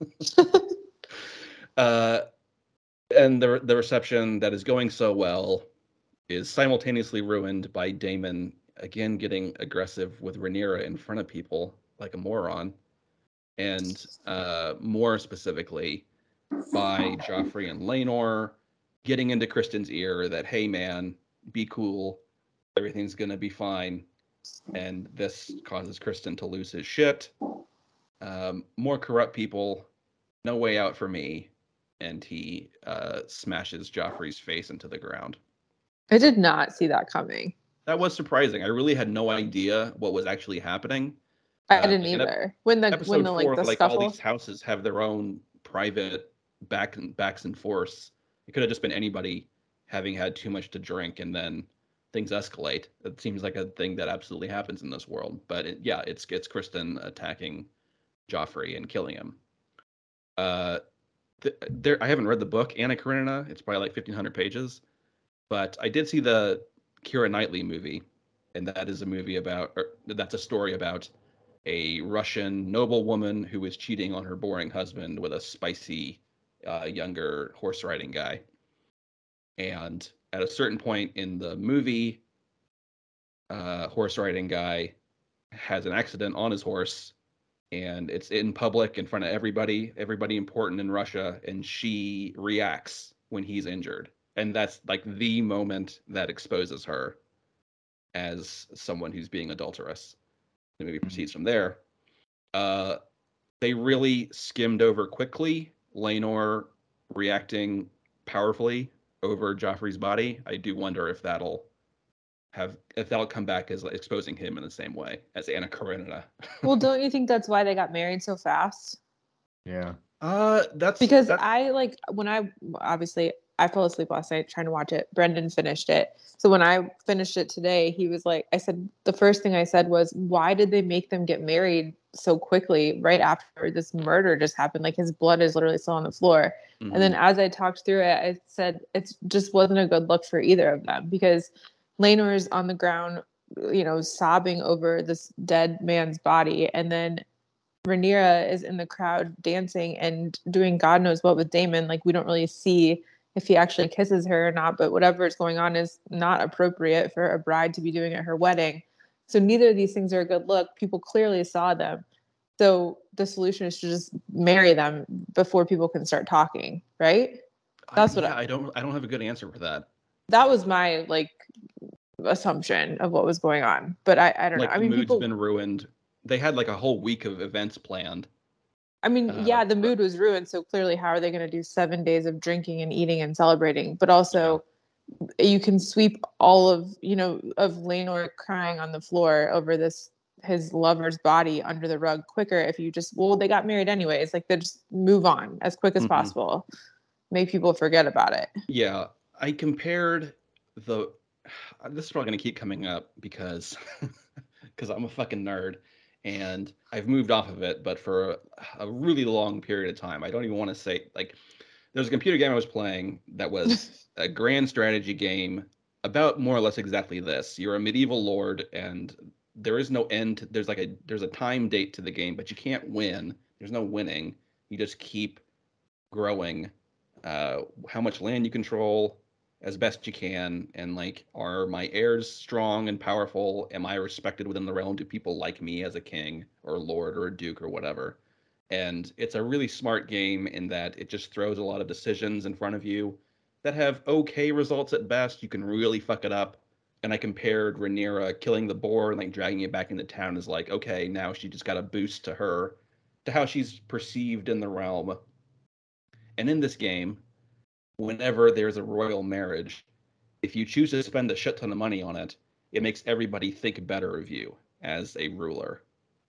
A: uh, and the the reception that is going so well is simultaneously ruined by Daemon again getting aggressive with Rhaenyra in front of people like a moron, and uh, more specifically by Joffrey and Laenor getting into Criston's ear that, hey man, be cool, everything's gonna be fine, and this causes Criston to lose his shit. Um, more corrupt people, no way out for me, and he uh, smashes Joffrey's face into the ground.
C: I did not see that coming.
A: that was surprising. I really had no idea what was actually happening.
C: I
A: Uh,
C: didn't
A: like in
C: either. When the when
A: episode
C: the like
A: four,
C: the
A: like all
C: scuffle.
A: these houses have their own private back and backs and forths. It could have just been anybody having had too much to drink, and then things escalate. It seems like a thing that absolutely happens in this world. But it, yeah, it's it's Kristen attacking Joffrey and killing him. Uh, th- there, I haven't read the book Anna Karenina. It's probably like fifteen hundred pages, but I did see the Keira Knightley movie, and that is a movie about, or that's a story about a Russian noblewoman who is cheating on her boring husband with a spicy, uh, younger horse riding guy. And at a certain point in the movie, uh, horse riding guy has an accident on his horse, and it's in public in front of everybody, everybody important in Russia, and she reacts when he's injured. And that's like the moment that exposes her as someone who's being adulterous. The movie proceeds from there. Uh, they really skimmed over quickly Laenor reacting powerfully over Joffrey's body. I do wonder if that'll have if that'll come back as like, exposing him in the same way as Anna Karenina.
C: Well, don't you think that's why they got married so fast?
B: Yeah.
A: Uh, that's
C: Because
A: that,
C: I like when I obviously I fell asleep last night trying to watch it. Brendan finished it. So when I finished it today, he was like, I said, the first thing I said was, why did they make them get married so quickly right after this murder just happened? Like his blood is literally still on the floor.
A: mm-hmm.
C: And then as I talked through it, I said, it just wasn't a good look for either of them because Laenor is on the ground, you know, sobbing over this dead man's body. And then Rhaenyra is in the crowd dancing and doing God knows what with Daemon. Like we don't really see if he actually kisses her or not, but whatever is going on is not appropriate for a bride to be doing at her wedding. So neither of these things are a good look. People clearly saw them. So the solution is to just marry them before people can start talking, right? That's
A: I,
C: what
A: yeah,
C: I,
A: I don't I don't have a good answer for that.
C: that was my like assumption of what was going on. But I, I don't
A: Like
C: know. I
A: the
C: mean,
A: mood's
C: people
A: been ruined. They had like a whole week of events planned.
C: I mean,
A: Uh,
C: yeah, the
A: but
C: mood was ruined. So clearly, how are they going to do seven days of drinking and eating and celebrating? But also, you can sweep all of you know of Laenor crying on the floor over this his lover's body under the rug quicker if you just well they got married anyways. Like they just move on as quick as
A: mhm.
C: possible, make people forget about it.
A: Yeah, I compared the. This is probably gonna keep coming up because because I'm a fucking nerd, and I've moved off of it, but for a, a really long period of time. I don't even want to say like there's a computer game I was playing that was a grand strategy game about more or less exactly this. You're a medieval lord, and there is no end. To, there's like a there's a time date to the game, but you can't win. There's no winning. You just keep growing. Uh, how much land you control as best you can, and like, are my heirs strong and powerful? Am I respected within the realm? Do people like me as a king or a lord or a duke or whatever? And it's a really smart game in that it just throws a lot of decisions in front of you that have okay results at best. You can really fuck it up. And I compared Rhaenyra killing the boar and like dragging it back into town as like, okay, now she just got a boost to her, to how she's perceived in the realm. And in this game, whenever there's a royal marriage, if you choose to spend a shit ton of money on it, it makes everybody think better of you as a ruler.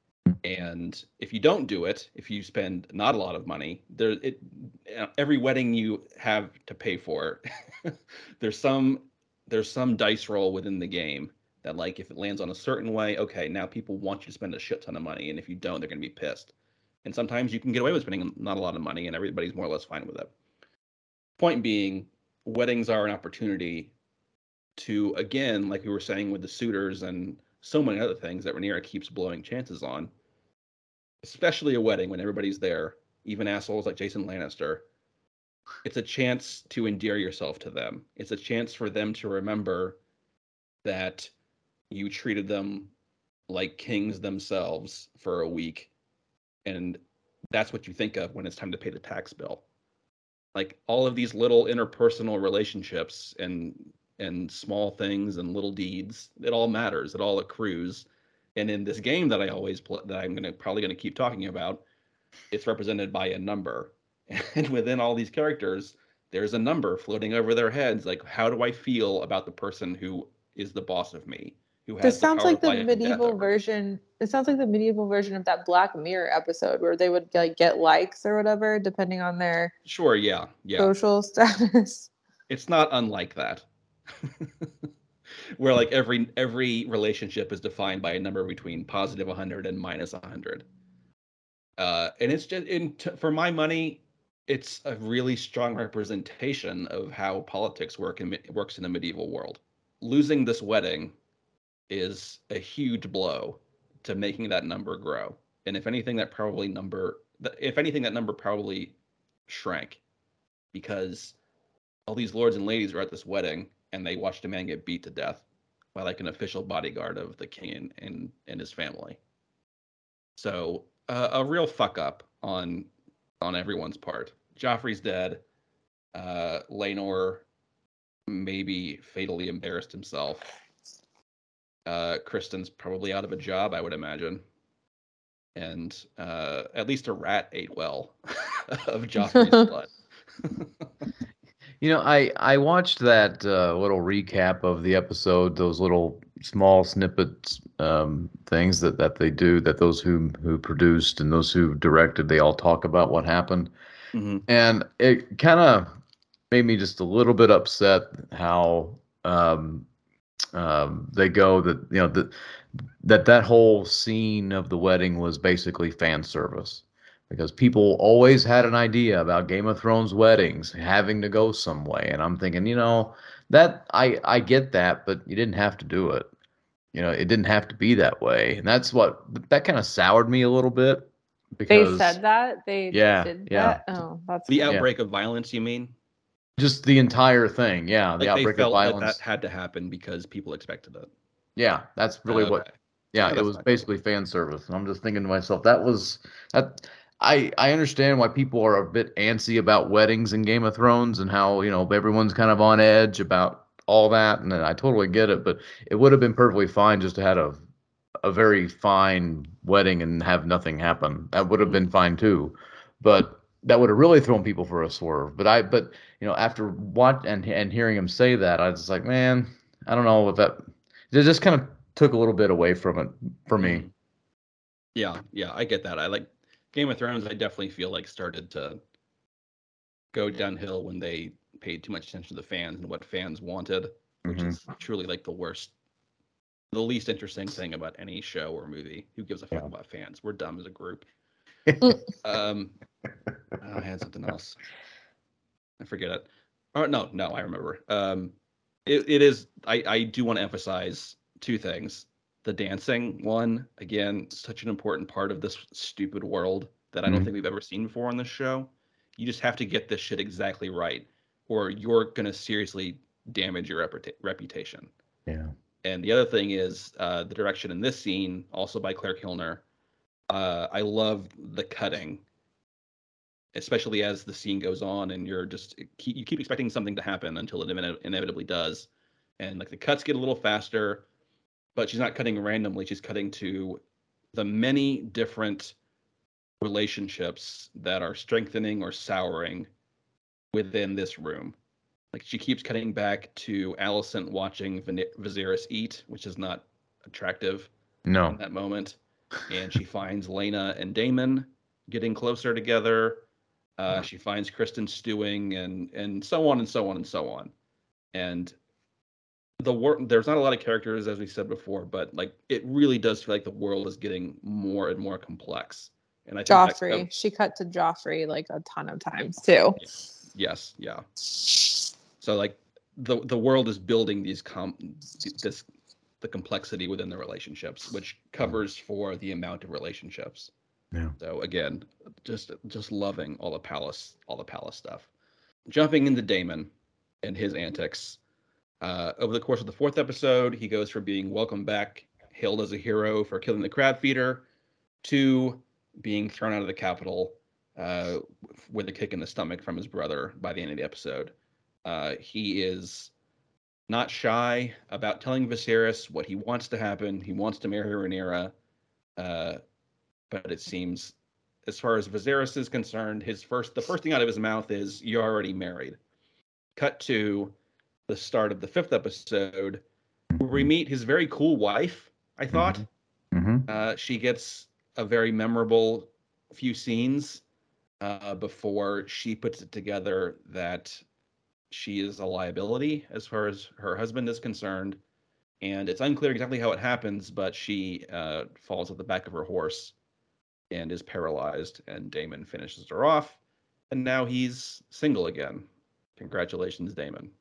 A: And if you don't do it, if you spend not a lot of money, there it every wedding you have to pay for, there's some there's some dice roll within the game that like if it lands on a certain way, okay, now people want you to spend a shit ton of money, and if you don't, they're going to be pissed. And sometimes you can get away with spending not a lot of money, and everybody's more or less fine with it. Point being, weddings are an opportunity to, again, like we were saying with the suitors and so many other things that Rhaenyra keeps blowing chances on, especially a wedding when everybody's there, even assholes like Jason Lannister. It's a chance to endear yourself to them. It's a chance for them to remember that you treated them like kings themselves for a week, and that's what you think of when it's time to pay the tax bill. Like all of these little interpersonal relationships and and small things and little deeds, it all matters. It all accrues. And in this game that I always play, that I'm gonna probably gonna keep talking about, it's represented by a number. And within all these characters, there's a number floating over their heads. Like, how do I feel about the person who is the boss of me, who has
C: This
A: the
C: sounds
A: power
C: like
A: of
C: the
A: life and death
C: medieval
A: over me.
C: version. It sounds like the medieval version of that Black Mirror episode where they would like get likes or whatever depending on their
A: Sure, yeah, yeah.
C: social status.
A: It's not unlike that. Where like every every relationship is defined by a number between positive one hundred and minus one hundred. Uh, and it's just in t- for my money, it's a really strong representation of how politics work in, works in the medieval world. Losing this wedding is a huge blow to making that number grow. And if anything, that probably number, if anything, that number probably shrank because all these lords and ladies are at this wedding and they watched a man get beat to death by like an official bodyguard of the king and and, and his family. So uh, a real fuck up on on everyone's part. Joffrey's dead. Uh, Laenor maybe fatally embarrassed himself. Uh, Kristen's probably out of a job, I would imagine. And uh, at least a rat ate well of Joffrey's blood.
B: You know, I I watched that uh, little recap of the episode, those little small snippets, um, things that, that they do, that those who who produced and those who directed, they all talk about what happened,
A: Mm-hmm.
B: and it kind of made me just a little bit upset how um, um, they go that you know that that that whole scene of the wedding was basically fan service. Because people always had an idea about Game of Thrones weddings having to go some way, and I'm thinking, you know, that I I get that, but you didn't have to do it. You know, it didn't have to be that way, and that's what that kind of soured me a little bit.
C: They
B: Because
C: said that they
B: yeah,
C: did
B: yeah,
C: that. Oh, that's
A: The
C: funny.
A: outbreak of violence, you mean?
B: just the entire thing, yeah, the
A: Like they
B: outbreak of
A: felt that
B: violence.
A: that had to happen because people expected it.
B: Yeah, that's really
A: Okay.
B: what. Yeah,
A: No,
B: it
A: that's
B: was
A: fine.
B: basically fan service, and I'm just thinking to myself, that was that. I I understand why people are a bit antsy about weddings in Game of Thrones and how, you know, everyone's kind of on edge about all that, and I totally get it. But it would have been perfectly fine just to have a a very fine wedding and have nothing happen. That would have been fine too. But that would have really thrown people for a swerve. But I but you know, after watch and and hearing him say that, I was like, man, I don't know if that. It just kind of took a little bit away from it for me.
A: Mhm. Yeah, yeah, I get that. I like Game of Thrones. I definitely feel like started to go downhill when they paid too much attention to the fans and what fans wanted, which
B: Mhm.
A: is truly like the worst, the least interesting thing about any show or movie. Who gives a fuck
B: Yeah.
A: about fans? We're dumb as a group. um, I had something else. I forget it. Oh no, no, I remember. Um, it, it is. I I do want to emphasize two things. The dancing one, again, such an important part of this stupid world that I don't
B: Mhm.
A: think we've ever seen before on this show. You just have to get this shit exactly right, or you're gonna seriously damage your reputa- reputation.
B: Yeah.
A: And the other thing is uh, the direction in this scene, also by Claire Kilner. Uh, I love the cutting, especially as the scene goes on, and you're just you keep expecting something to happen until it inevitably does, and like the cuts get a little faster, but she's not cutting randomly. She's cutting to the many different relationships that are strengthening or souring within this room. Like she keeps cutting back to Alicent watching Viserys eat, which is not attractive
B: No.
A: in that moment. And she finds Laena and Daemon getting closer together. Uh, she finds Kristen stewing, and and so on and so on and so on. And the world, there's not a lot of characters, as we said before, but like it really does feel like the world is getting more and more complex. And I think
C: Joffrey.
A: that, uh,
C: She cut to Joffrey like a ton of times too.
A: yes, yeah. So like the the world is building these com this the complexity within the relationships, which covers for the amount of relationships.
B: Yeah.
A: So again, just just loving all the palace all the palace stuff. Jumping into Daemon and his antics. Uh, over the course of the fourth episode, he goes from being welcomed back, hailed as a hero for killing the crab feeder, to being thrown out of the capital uh, with a kick in the stomach from his brother by the end of the episode. Uh, he is not shy about telling Viserys what he wants to happen. He wants to marry Rhaenyra, uh, but it seems, as far as Viserys is concerned, his first the first thing out of his mouth is, "You're already married." Cut to the start of the fifth episode. where we meet his very cool wife, I thought.
B: Mm-hmm.
A: Uh, she gets a very memorable few scenes uh, before she puts it together that she is a liability as far as her husband is concerned. And it's unclear exactly how it happens, but she uh, falls at the back of her horse and is paralyzed, and Damon finishes her off. And now he's single again. Congratulations, Damon.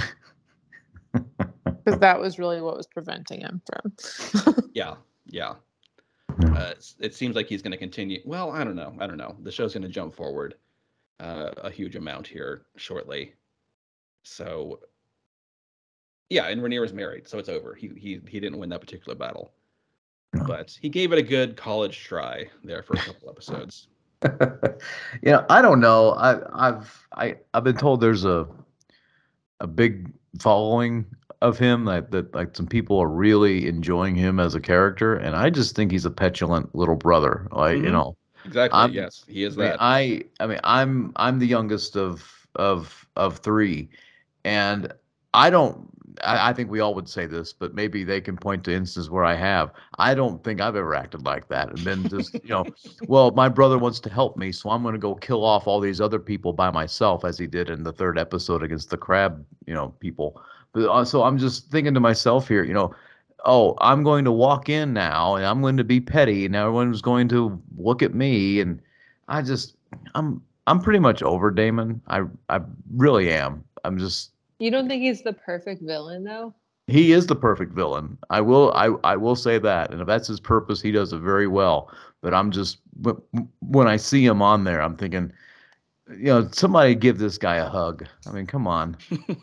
C: Because that was really what was preventing him from.
A: Yeah, yeah. Uh, it seems like he's going to continue. Well, I don't know. I don't know. The show's going to jump forward uh, a huge amount here shortly. So, yeah, and Rhaenyra's married, so it's over. He he he didn't win that particular battle, but he gave it a good college try there for a couple episodes.
B: You know, I don't know. I, I've I I've been told there's a a big following of him that that like some people are really enjoying him as a character, and I just think he's a petulant little brother. Like, you
A: Mhm.
B: know,
A: Exactly.
B: I'm
A: Yes, he is
B: I mean,
A: that.
B: I I mean, I'm I'm the youngest of of of three, and I don't. I, I think we all would say this, but maybe they can point to instances where I have. I don't think I've ever acted like that, and then just you know, well, my brother wants to help me, so I'm going to go kill off all these other people by myself, as he did in the third episode against the crab, you know, people. But uh, so I'm just thinking to myself here, you know, oh, I'm going to walk in now and I'm going to be petty and everyone's going to look at me, and I just I'm I'm pretty much over Damon. I I really am. I'm just
C: You don't think he's the perfect villain, though?
B: he is the perfect villain. I will I I will say that. And if that's his purpose, he does it very well. But I'm just when I see him on there, I'm thinking, you know, somebody give this guy a hug. I mean, come on.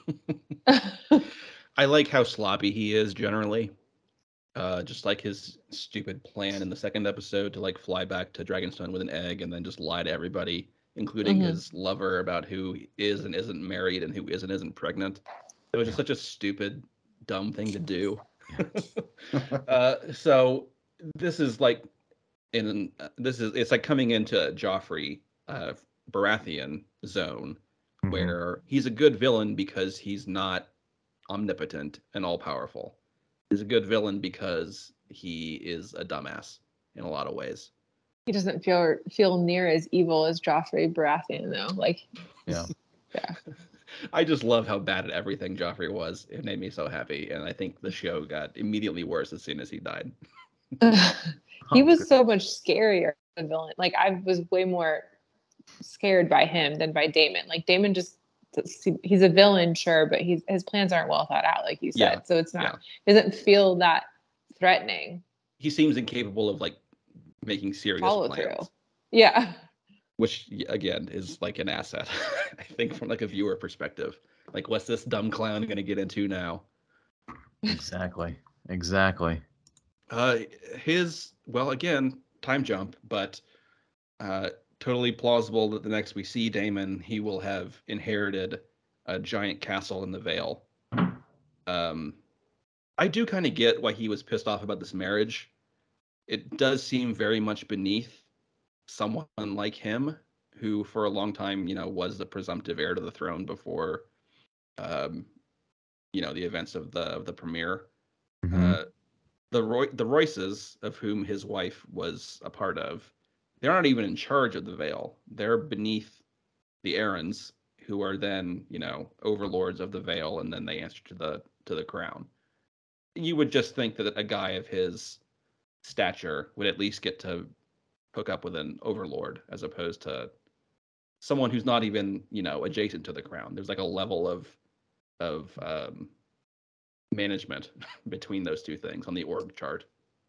A: I like how sloppy he is generally. Uh, just like his stupid plan in the second episode to like fly back to Dragonstone with an egg and then just lie to everybody, including
C: Mhm.
A: his lover, about who is and isn't married and who is and isn't pregnant. It was just such a stupid, dumb thing to do. uh, so this is like in this is it's like coming into Joffrey uh, Baratheon zone
B: Mhm.
A: where he's a good villain because he's not omnipotent and all powerful. He's a good villain because he is a dumbass in a lot of ways.
C: He doesn't feel feel near as evil as Joffrey Baratheon, though. Like,
B: Yeah.
C: yeah.
A: I just love how bad at everything Joffrey was. It made me so happy, and I think the show got immediately worse as soon as he died.
C: He was so much scarier a villain. Like, I was way more scared by him than by Damon. Like, Damon just he's a villain, sure, but he's his plans aren't well thought out, like you said.
A: Yeah,
C: So it's not
A: yeah.
C: doesn't feel that threatening.
A: He seems incapable of like making serious
C: Follow
A: plans.
C: through. Yeah.
A: Which again is like an asset, I think, from like a viewer perspective. Like, what's this dumb clown gonna get into now?
B: Exactly. Exactly.
A: Uh, his well, again, time jump, but uh, totally plausible that the next we see Damon, he will have inherited a giant castle in the Vale. Um, I do kind of get why he was pissed off about this marriage. It does seem very much beneath someone like him, who for a long time, you know, was the presumptive heir to the throne before, um, you know, the events of the of the premiere.
B: Mm-hmm.
A: Uh, the Roy the Royces, of whom his wife was a part of, they're not even in charge of the Vale. They're beneath the Aarons, who are then, you know, overlords of the Vale, and then they answer to the to the crown. You would just think that a guy of his stature would at least get to hook up with an overlord as opposed to someone who's not even, you know, adjacent to the crown. There's like a level of of um, management between those two things on the org chart.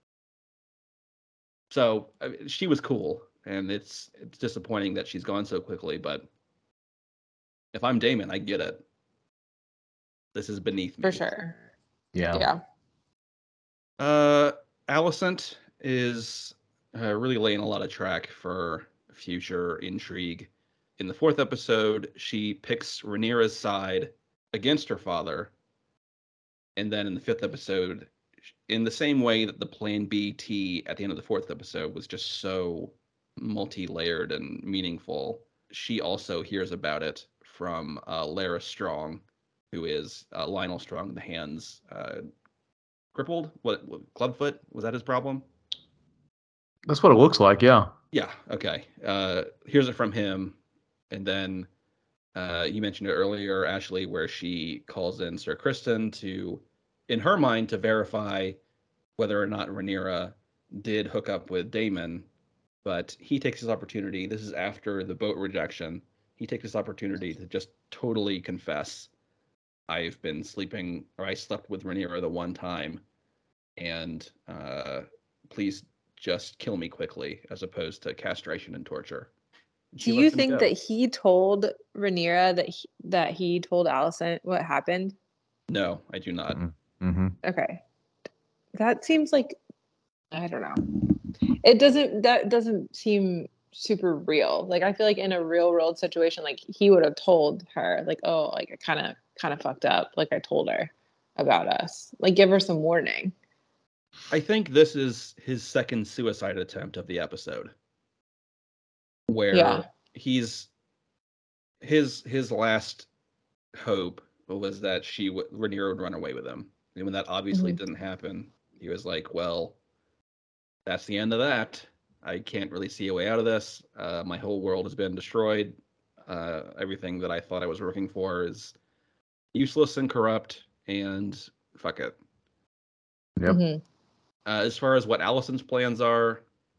A: So I mean, she was cool, and it's it's disappointing that she's gone so quickly. But if I'm Damon, I get it. This is beneath me.
C: For sure.
B: Yeah.
C: Yeah.
A: Uh, Alicent is uh, really laying a lot of track for future intrigue. In the fourth episode, she picks Rhaenyra's side against her father, and then in the fifth episode, in the same way that the Plan B T at the end of the fourth episode was just so multi-layered and meaningful, she also hears about it from uh, Lara Strong, who is uh, Lionel Strong, the Hand's uh, crippled. What, what Clubfoot, was that his problem?
B: That's what it looks like. Yeah.
A: Yeah. Okay. Uh, here's it from him, and then uh, you mentioned it earlier, Ashley, where she calls in Sir Kristen to, in her mind, to verify whether or not Rhaenyra did hook up with Daemon. But he takes his opportunity. This is after the boat rejection. He takes this opportunity to just totally confess, I've been sleeping, or I slept with Rhaenyra the one time, and uh, please just kill me quickly, as opposed to castration and torture. And she
C: Do you
A: lets him
C: think
A: go.
C: that he told Rhaenyra that he, that he told Alicent what happened?
A: No, I do not.
B: Mm-hmm.
C: Okay, that seems like, I don't know. It doesn't. That doesn't seem super real. Like, I feel like in a real world situation, like he would have told her, like, oh, like I kind of kind of fucked up. Like I told her about us. Like give her some warning.
A: I think this is his second suicide attempt of the episode, where
C: Yeah.
A: he's his his last hope was that she would Rhaenyra would run away with him, and when that obviously
C: Mhm.
A: didn't happen, he was like, "Well, that's the end of that. I can't really see a way out of this. Uh, my whole world has been destroyed. Uh, everything that I thought I was working for is useless and corrupt, and fuck it."
B: Yep.
C: Mhm.
A: Uh, as far as what Alicent's plans are,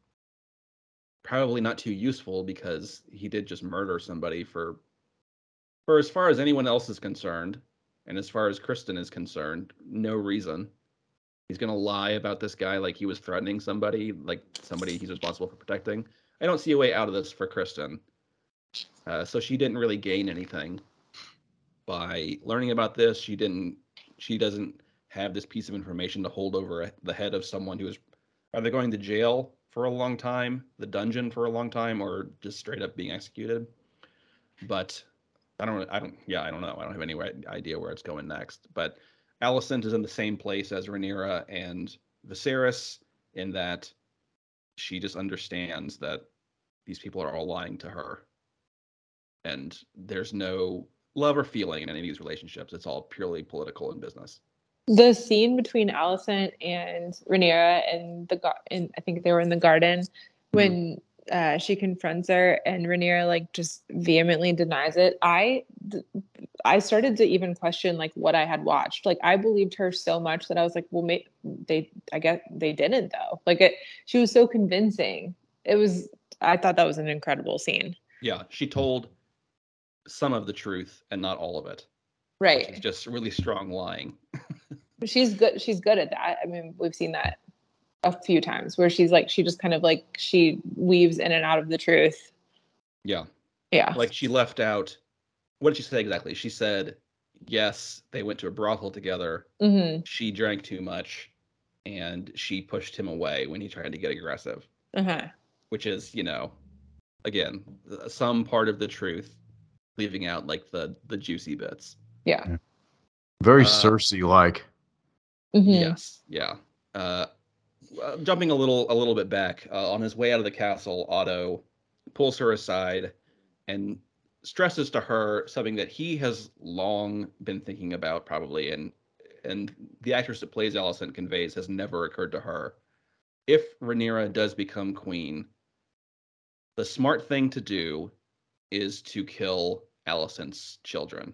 A: probably not too useful because he did just murder somebody for, for as far as anyone else is concerned, and as far as Kristen is concerned, no reason. He's gonna lie about this guy like he was threatening somebody, like somebody he's responsible for protecting. I don't see a way out of this for Kristen. Uh, so she didn't really gain anything by learning about this. She didn't. She doesn't have this piece of information to hold over the head of someone who is either going to jail for a long time, the dungeon for a long time, or just straight up being executed. But I don't. I don't. Yeah, I don't know. I don't have any idea where it's going next. But Alicent is in the same place as Rhaenyra and Viserys in that she just understands that these people are all lying to her, and there's no love or feeling in any of these relationships. It's all purely political and business.
C: The scene between Alicent and Rhaenyra in the gar- in I think they were in the garden when uh, she confronts her and Rhaenyra like just vehemently denies it. I I started to even question like what I had watched. Like I believed her so much that I was like, well, may- they I guess they didn't though. Like it, she was so convincing. It was. I thought that was an incredible scene.
A: Yeah, she told some of the truth and not all of it.
C: Right.
A: Which is just really strong lying.
C: She's good. She's good at that. I mean, we've seen that a few times where she's like, she just kind of like, she weaves in and out of the truth.
A: Yeah.
C: Yeah.
A: Like she left out, what did she say exactly? She said, yes, they went to a brothel together.
C: Mm-hmm.
A: She drank too much and she pushed him away when he tried to get aggressive.
C: Uh-huh.
A: Which is, you know, again, some part of the truth, leaving out like the the juicy bits.
C: Yeah.
B: Very
A: Uh,
B: Cersei-like.
C: Mm-hmm.
A: Yes. Yeah. Uh, uh, jumping a little a little bit back, uh, on his way out of the castle, Otto pulls her aside and stresses to her something that he has long been thinking about, probably, and and the actress that plays Alicent conveys has never occurred to her. If Rhaenyra does become queen, the smart thing to do is to kill Alicent's children.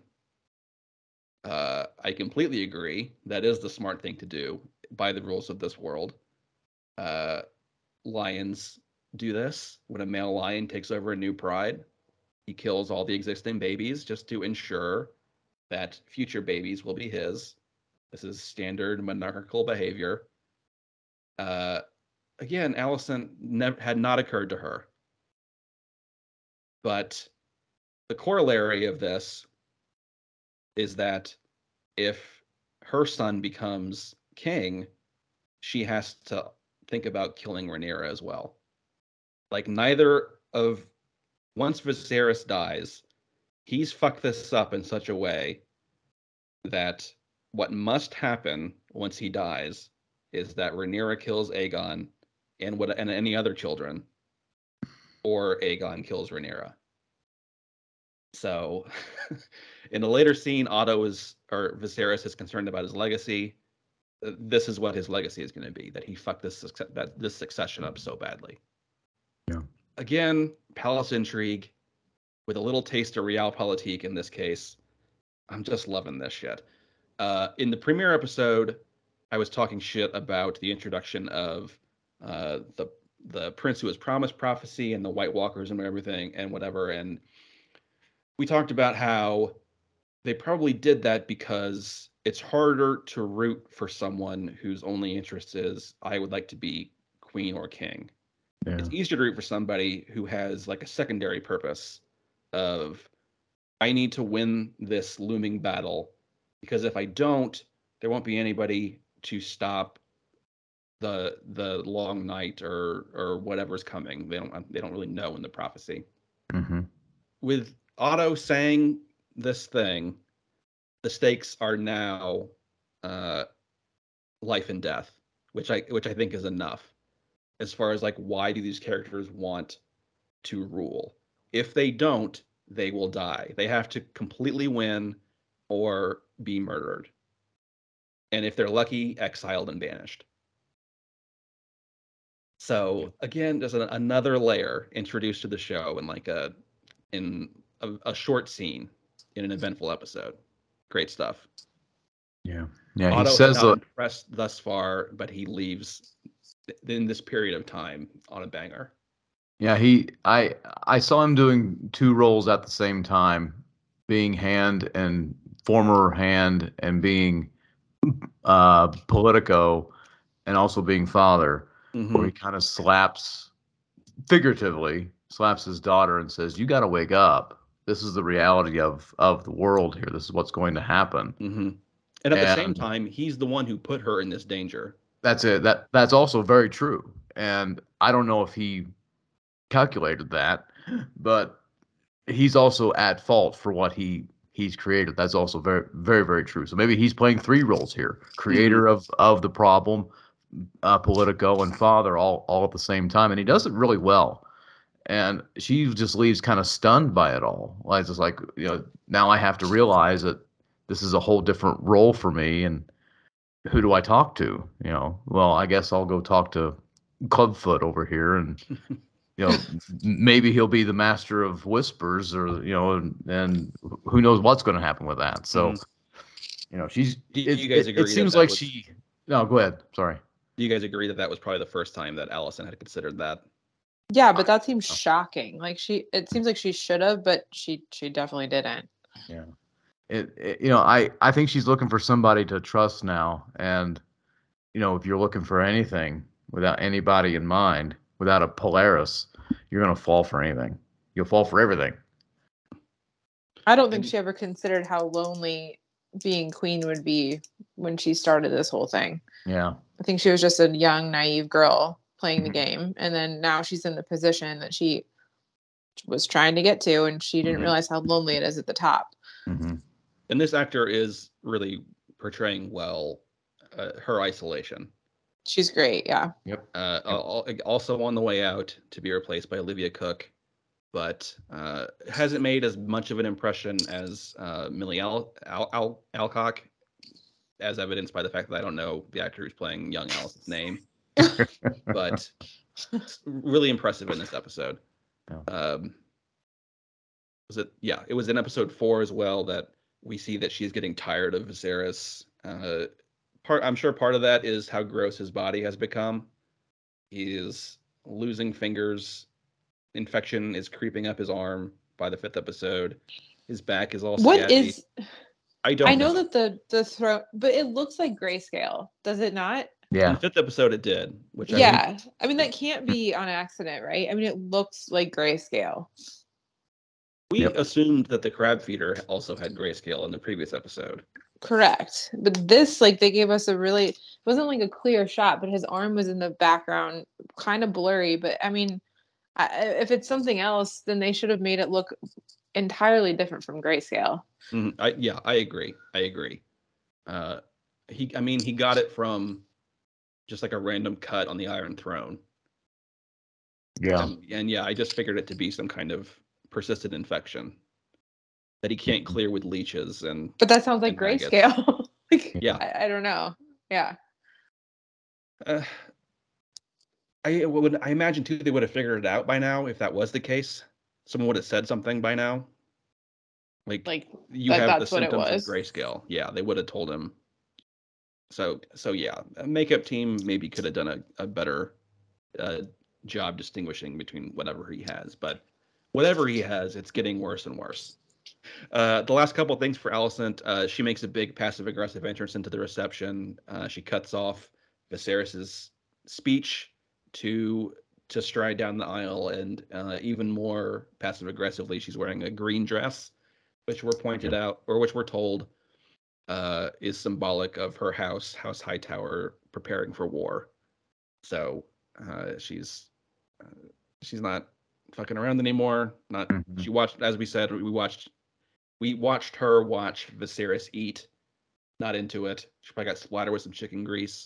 A: Uh, I completely agree. That is the smart thing to do by the rules of this world. Uh, lions do this. When a male lion takes over a new pride, he kills all the existing babies just to ensure that future babies will be his. This is standard monarchical behavior. Uh, again, Alicent never had not occurred to her. But the corollary of this is that if her son becomes king, she has to think about killing Rhaenyra as well. Like neither of once Viserys dies, he's fucked this up in such a way that what must happen once he dies is that Rhaenyra kills Aegon and what and any other children, or Aegon kills Rhaenyra. So, in a later scene, Otto is or Viserys is concerned about his legacy. this is what his legacy is going to be, that he fucked this that this succession up so badly.
B: Yeah.
A: Again, palace intrigue with a little taste of realpolitik in this case. I'm just loving this shit. Uh, in the premiere episode, I was talking shit about the introduction of uh, the the prince who was promised prophecy and the White Walkers and everything and whatever, and we talked about how they probably did that because it's harder to root for someone whose only interest is, I would like to be queen or king.
B: Yeah.
A: It's easier to root for somebody who has like a secondary purpose of, I need to win this looming battle, because if I don't, there won't be anybody to stop the the long night or or whatever's coming. They don't they don't really know in the prophecy.
B: Mm-hmm.
A: With Otto saying this thing, the stakes are now uh, life and death, which I which I think is enough as far as like, why do these characters want to rule? If they don't, they will die. They have to completely win or be murdered. And if they're lucky, exiled and banished. So again, there's an, another layer introduced to the show in like a in a, a short scene in an eventful episode. Great stuff.
B: Yeah. Yeah.
A: Otto
B: He says,
A: has not
B: uh,
A: impressed thus far, but he leaves in this period of time on a banger.
B: yeah, he, I, I saw him doing two roles at the same time, being hand and former hand and being uh, Politico and also being father,
A: Mm-hmm.
B: where he kind of slaps, figuratively, slaps his daughter and says, "You got to wake up. This is the reality of, of the world here. This is what's going to happen."
A: Mm-hmm. And at the same
B: And
A: time, he's the one who put her in this danger.
B: that's it. That that's also very true. And I don't know if he calculated that, but he's also at fault for what he he's created. That's also very very very true. So maybe he's playing three roles here: creator of of the problem, uh, Politico, and father, all all at the same time. And he does it really well. And she just leaves kind of stunned by it all. Like, it's like, you know, now I have to realize that this is a whole different role for me, and who do I talk to? You know, well, I guess I'll go talk to Clubfoot over here, and you know, maybe he'll be the master of whispers, or you know, and, and who knows what's going to happen with that. So,
A: Mhm.
B: you know, she's.
A: Do
B: It,
A: you guys
B: it,
A: agree
B: it
A: that
B: seems
A: that
B: like
A: was-
B: she. No, go ahead. Sorry.
A: Do you guys agree that that was probably the first time that Allison had considered that?
C: Yeah, but that seems shocking. Like she, it seems like she should have, but she she definitely didn't.
B: Yeah. It, it, you know, I, I think she's looking for somebody to trust now. And, you know, if you're looking for anything without anybody in mind, without a Polaris, you're going to fall for anything. You'll fall for everything.
C: I don't think
A: And-
C: she ever considered how lonely being queen would be when she started this whole thing.
B: Yeah.
C: I think she was just a young, naive girl playing the
B: Mhm.
C: game. And then now she's in the position that she was trying to get to, and she didn't
A: Mhm.
C: realize how lonely it is at the top.
B: Mm-hmm.
A: And this actor is really portraying well uh, her isolation.
C: She's great. Yeah.
B: Yep.
A: Uh, al- also on the way out to be replaced by Olivia Cook, but uh, hasn't made as much of an impression as uh, Millie Al- Al- Al- Alcock, as evidenced by the fact that I don't know the actor who's playing young Allison's name. But really impressive in this episode.
B: Yeah.
A: Um, was it? Yeah, it was in episode four as well that we see that she's getting tired of Viserys. Uh, part, I'm sure part of that is how gross his body has become. He is losing fingers. Infection is creeping up his arm by the fifth episode. His back is all
C: What
A: scabby.
C: is?
A: I don't
C: I know,
A: know.
C: that the the throat, but it looks like grayscale. Does it not?
A: In
B: Yeah.
A: the fifth episode, it did. Which I
C: Yeah. I mean, that can't be on accident, right? I mean, it looks like grayscale.
A: we
B: Yep.
A: assumed that the crab feeder also had grayscale in the previous episode.
C: Correct. But this, like, they gave us a really, it wasn't like a clear shot, but his arm was in the background, kind of blurry. But I mean, I, if it's something else, then they should have made it look entirely different from grayscale.
A: Mhm. I, yeah, I agree. I agree. Uh, he, I mean, he got it from just like a random cut on the Iron Throne.
B: Yeah.
A: Um, and yeah, I just figured it to be some kind of persistent infection that he can't clear with leeches and
C: But that sounds like
A: And maggots.
C: grayscale. Like,
A: Yeah.
C: I, I don't know. Yeah.
A: Uh, I would. I imagine too. They would have figured it out by now if that was the case. Someone would have said something by now. Like,
C: Like
A: you
C: that
A: have the
C: that's what it
A: symptoms of
C: was.
A: grayscale. Yeah, they would have told him. So so yeah, a makeup team maybe could have done a, a better uh, job distinguishing between whatever he has, but whatever he has, it's getting worse and worse. Uh, the last couple of things for Alicent, uh, she makes a big passive aggressive entrance into the reception. Uh, she cuts off Viserys's speech to to stride down the aisle, and uh, even more passive aggressively, she's wearing a green dress, which we're pointed out, or which we're told uh, is symbolic of her house, House Hightower, preparing for war. So uh, she's uh, she's not fucking around anymore. Not
B: Mhm.
A: she watched, as we said, we watched we watched her watch Viserys eat. Not into it. She probably got splattered with some chicken grease.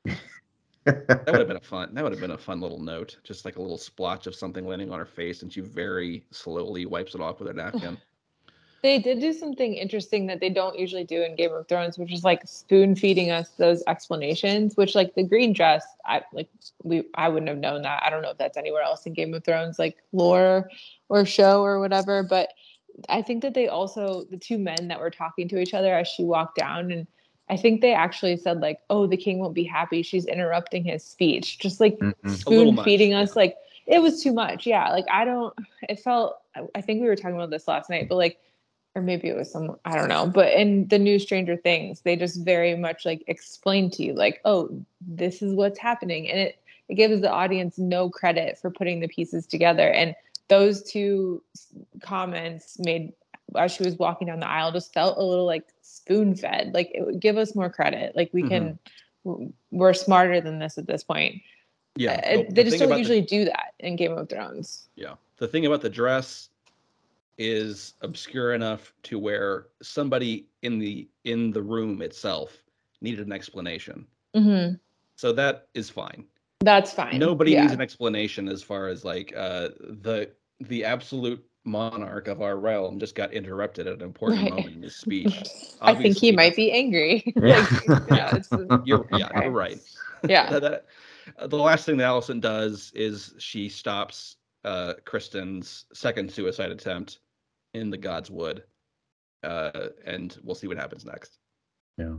A: That would have been a fun. That would have been a fun little note, just like a little splotch of something landing on her face, and she very slowly wipes it off with a napkin.
C: They did do something interesting that they don't usually do in Game of Thrones, which is like spoon feeding us those explanations. Which, like the green dress, I like we I wouldn't have known that. I don't know if that's anywhere else in Game of Thrones, like lore or show or whatever. But I think that they also the two men that were talking to each other as she walked down, and I think they actually said like, "Oh, the king won't be happy. She's interrupting his speech," just like
B: Mhm.
A: A little
C: spoon
A: much.
C: feeding
A: Yeah.
C: us. Like it was too much. Yeah, like I don't. It felt. I think we were talking about this last night, but like or maybe it was some I don't know, but in the new Stranger Things, they just very much like explain to you like, oh, this is what's happening, and it it gives the audience no credit for putting the pieces together. And those two comments made as she was walking down the aisle just felt a little like spoon fed. Like it would give us more credit. Like we can, we're smarter than this at this point.
A: Yeah.
C: Uh,
A: The,
C: they
A: the
C: just
A: thing
C: don't
A: about
C: usually
A: the
C: do that in Game of Thrones.
A: yeah the thing about the dress is obscure enough to where somebody in the in the room itself needed an explanation.
C: Mm-hmm.
A: So that is fine.
C: That's fine.
A: Nobody needs
C: Yeah.
A: an explanation as far as like uh, the the absolute monarch of our realm just got interrupted at an important
C: Right.
A: moment in his speech.
C: I think he
A: Obviously,
C: might
A: that's
C: be angry.
B: Yeah.
C: like, yeah, it's
A: you're yeah
C: okay.
A: you're right.
C: Yeah.
A: that, that, uh, the last thing that Alicent does is she stops uh, Kristen's second suicide attempt in the God's Wood, uh, and we'll see what happens next.
B: Yeah.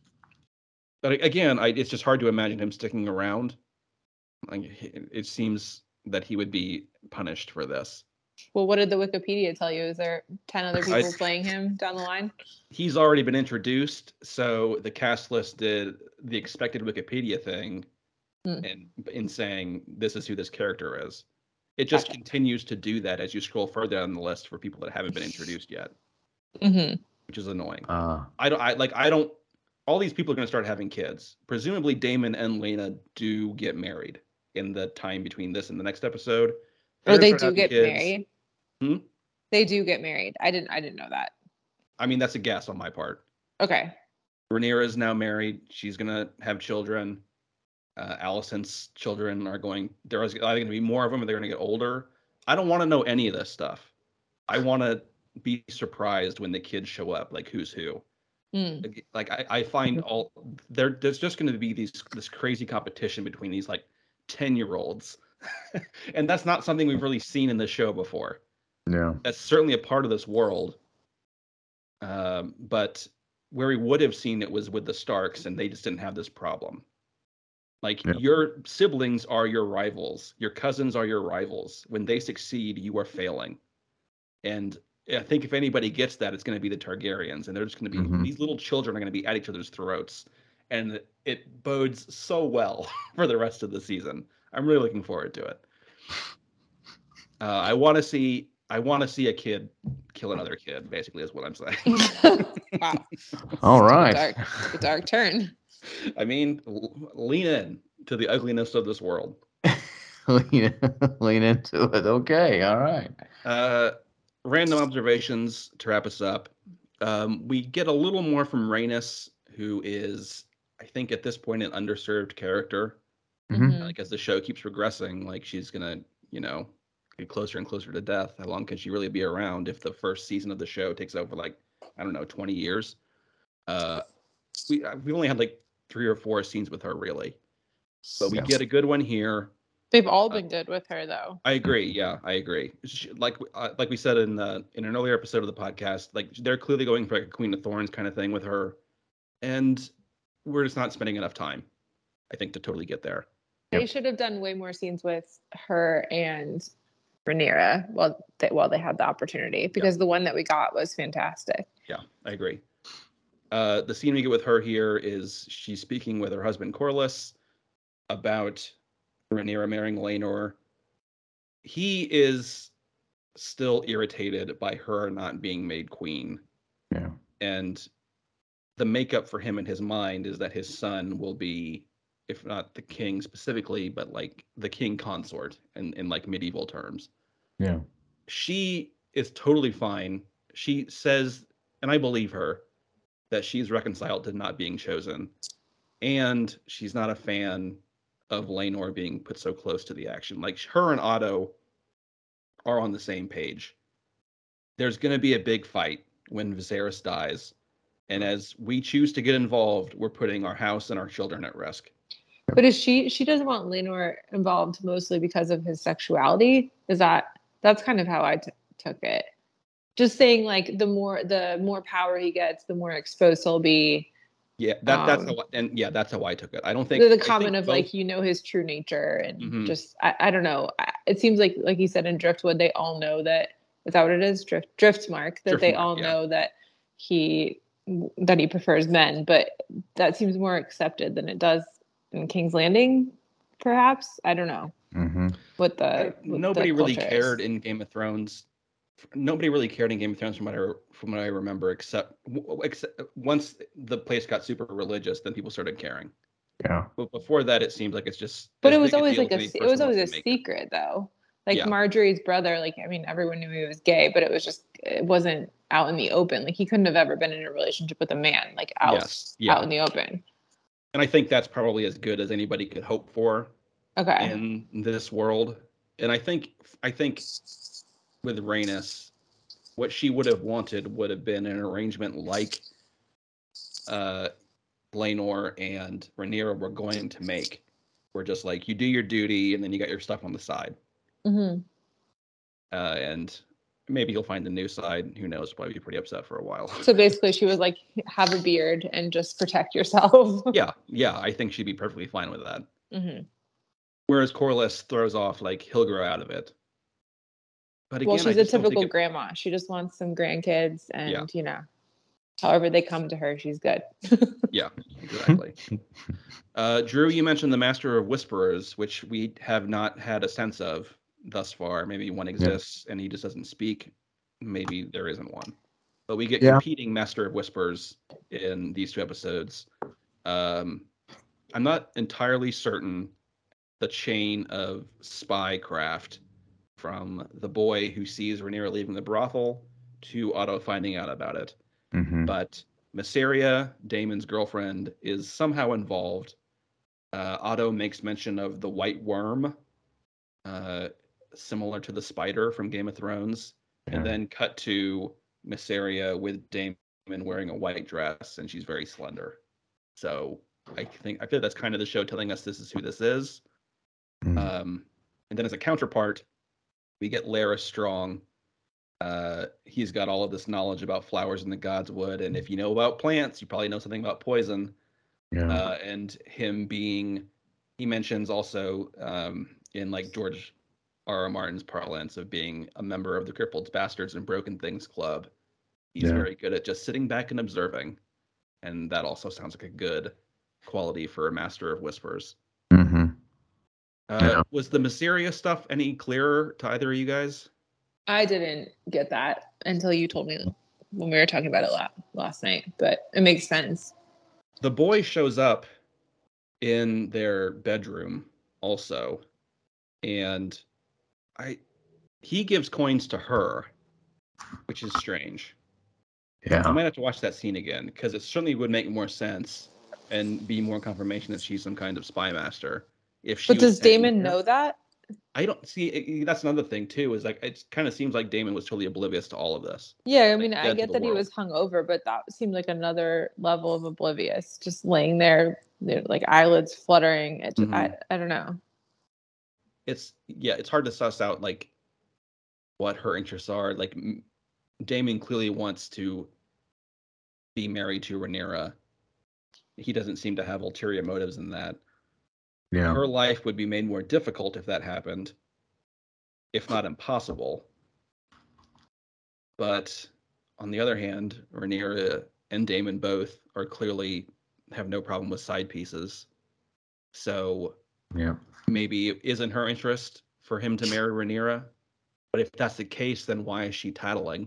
A: But again, I, it's just hard to imagine him sticking around. Like, it seems that he would be punished for this.
C: Well, what did the Wikipedia tell you? Is there ten other people
A: I,
C: playing him down the line?
A: He's already been introduced, so the cast list did the expected Wikipedia thing,
C: Hmm.
A: and in saying this is who this character is. It just
C: Gotcha.
A: continues to do that as you scroll further down the list for people that haven't been introduced yet,
C: Mm-hmm.
A: which is annoying.
B: Uh,
A: I don't. I like. I don't. All these people are going to start having kids. Presumably, Damon and Lena do get married in the time between this and the next episode.
C: Or
A: They're
C: they
A: gonna start
C: do
A: having
C: get
A: kids.
C: married.
A: Hmm?
C: They do get married. I didn't. I didn't know that.
A: I mean, that's a guess on my part.
C: Okay.
A: Rhaenyra is now married. She's gonna have children. Uh, Alicent's children are going. There's either going to be more of them, or they're going to get older. I don't want to know any of this stuff. I want to be surprised when the kids show up, like who's who.
C: Mm.
A: Like, like I, I find all there. There's just going to be these this crazy competition between these like ten year olds, and that's not something we've really seen in the show before.
B: yeah.
A: That's certainly a part of this world, um, but where we would have seen it was with the Starks, and they just didn't have this problem. Like
B: Yeah.
A: your siblings are your rivals, your cousins are your rivals. When they succeed, you are failing. And I think if anybody gets that, it's going to be the Targaryens, and they're just going to be
B: Mhm.
A: these little children are going to be at each other's throats, and it bodes so well for the rest of the season. I'm really looking forward to it. Uh, I want to see I want to see a kid kill another kid. Basically, is what I'm saying.
C: Wow.
B: All right.
C: Dark, a dark turn.
A: I mean, l- lean in to the ugliness of this world.
B: lean, lean into it. Okay. All right.
A: Uh, random observations to wrap us up. Um, we get a little more from Rhaenys, who is, I think, at this point, an underserved character.
B: Mhm.
A: Like as the show keeps progressing, like she's gonna, you know, get closer and closer to death. How long can she really be around if the first season of the show takes over like I don't know, twenty years? Uh, we we only had like three or four scenes with her really. but we
B: Yeah.
A: get a good one here.
C: They've all
A: Uh,
C: been good with her, though.
A: I agree. Yeah, I agree. She- Like uh, like we said in the in an earlier episode of the podcast, like they're clearly going for like a Queen of Thorns kind of thing with her, and we're just not spending enough time, I think, to totally get there.
C: They
B: Yep.
C: should have done way more scenes with her and Rhaenyra while they, while they had the opportunity, because the one that we got was fantastic.
A: Yeah, I agree. Uh, the scene we get with her here is she's speaking with her husband Corlys about Rhaenyra marrying Laenor. He is still irritated by her not being made queen,
B: Yeah.
A: and the makeup for him in his mind is that his son will be, if not the king specifically, but like the king consort in, in like medieval terms.
B: Yeah.
A: She is totally fine. She says, and I believe her, that she's reconciled to not being chosen. And she's not a fan of Laenor being put so close to the action. Like her and Otto are on the same page. There's going to be a big fight when Viserys dies. And as we choose to get involved, we're putting our house and our children at risk.
C: But is she she doesn't want Laenor involved mostly because of his sexuality? Is that that's kind of how I t- took it. Just saying, like, the more the more power he gets, the more exposed he'll be.
A: Yeah, that that's
C: Um,
A: how and yeah, that's how I took it. I don't think
C: The, the
A: I
C: comment
A: think
C: of
A: both-
C: like, you know, his true nature, and
A: Mhm.
C: just I, I don't know. I- It seems like like you said in Driftwood, they all know that. Is that what it is? Drift Driftmark, that they
A: Driftmark,
C: all
A: yeah.
C: know that he that he prefers men, but that seems more accepted than it does in King's Landing, perhaps. I don't know
B: Mm-hmm.
C: what the
A: I-
C: what
A: nobody
C: the
A: really
C: culture
A: cared
C: is.
A: in Game of Thrones. Nobody really cared in Game of Thrones from what I from what I remember, except, except once the place got super religious, then people started caring.
B: Yeah.
A: But before that, it seemed like it's just.
C: But
A: as
C: it was
A: big
C: always
A: deal
C: like
A: as
C: a
A: any
C: it
A: person
C: was always a
A: wants to make it.
C: secret though. Like
A: Yeah.
C: Marjorie's brother, like I mean, everyone knew he was gay, but it was just it wasn't out in the open. Like he couldn't have ever been in a relationship with a man, like out
A: Yes, yeah.
C: out in the open.
A: And I think that's probably as good as anybody could hope for
C: Okay.
A: in this world. And I think I think with Rhaenys, what she would have wanted would have been an arrangement like uh, Laenor and Rhaenyra were going to make. Where just like you do your duty and then you got your stuff on the side.
C: hmm
A: Uh, and maybe he'll find the new side. Who knows? Probably be pretty upset for a while.
C: So basically, she was like, have a beard and just protect yourself.
A: yeah, yeah, I think she'd be perfectly fine with that.
C: hmm
A: Whereas Corlys throws off like he'll grow out of it. But again,
C: Well,
A: I
C: she's a
A: just don't
C: typical
A: think it-
C: grandma. She just wants some grandkids, and
A: Yeah.
C: you know, however they come to her, she's good.
A: Yeah, exactly. uh, Drew, you mentioned the Master of Whisperers, which we have not had a sense of thus far. Maybe one exists and he just doesn't speak. Maybe there isn't one. But we get
B: Yeah.
A: competing Master of Whispers in these two episodes. Um, I'm not entirely certain the chain of spycraft from the boy who sees Rhaenyra leaving the brothel to Otto finding out about it.
B: Mm-hmm.
A: But Mysaria, Daemon's girlfriend, is somehow involved. Uh, Otto makes mention of the white worm, uh, similar to the spider from Game of Thrones, and
B: Yeah.
A: then cut to Mysaria with Daemon wearing a white dress, and she's very slender. So I think I feel that's kind of the show telling us this is who this is.
B: Mm.
A: Um, and then as a counterpart, we get Lara Strong. Uh, he's got all of this knowledge about flowers in the Godswood, and if you know about plants, you probably know something about poison.
B: Yeah.
A: Uh, and him being, he mentions also um, in like George R. R. Martin's parlance of being a member of the Crippled Bastards and Broken Things Club. He's
B: Yeah.
A: very good at just sitting back and observing, and that also sounds like a good quality for a Master of Whispers.
B: Mm-hmm.
A: Uh,
B: Yeah.
A: Was the Mysaria stuff any clearer to either of you guys?
C: I didn't get that until you told me when we were talking about it la- last night, but it makes sense.
A: The boy shows up in their bedroom also, and I he gives coins to her, which is strange. I
B: Yeah.
A: might have to watch that scene again because it certainly would make more sense and be more confirmation that she's some kind of spy master. If she
C: But
A: was
C: does
A: sent in
C: Damon
A: here.
C: know that?
A: I don't see. That's another thing too. Is like it kind of seems like Damon was totally oblivious to all of this.
C: Yeah, I
A: Like,
C: mean, I
A: dead to
C: get
A: the
C: that he
A: world.
C: was hungover, but that seemed like another level of oblivious, just laying there, like eyelids fluttering. It,
A: Mhm.
C: I, I don't know.
A: It's yeah, it's hard to suss out like what her interests are. Like m- Damon clearly wants to be married to Rhaenyra. He doesn't seem to have ulterior motives in that.
B: Yeah.
A: Her life would be made more difficult if that happened, if not impossible. But on the other hand, Rhaenyra and Damon both are clearly have no problem with side pieces. So
B: Yeah.
A: maybe it isn't her interest for him to marry Rhaenyra. But if that's the case, then why is she tattling?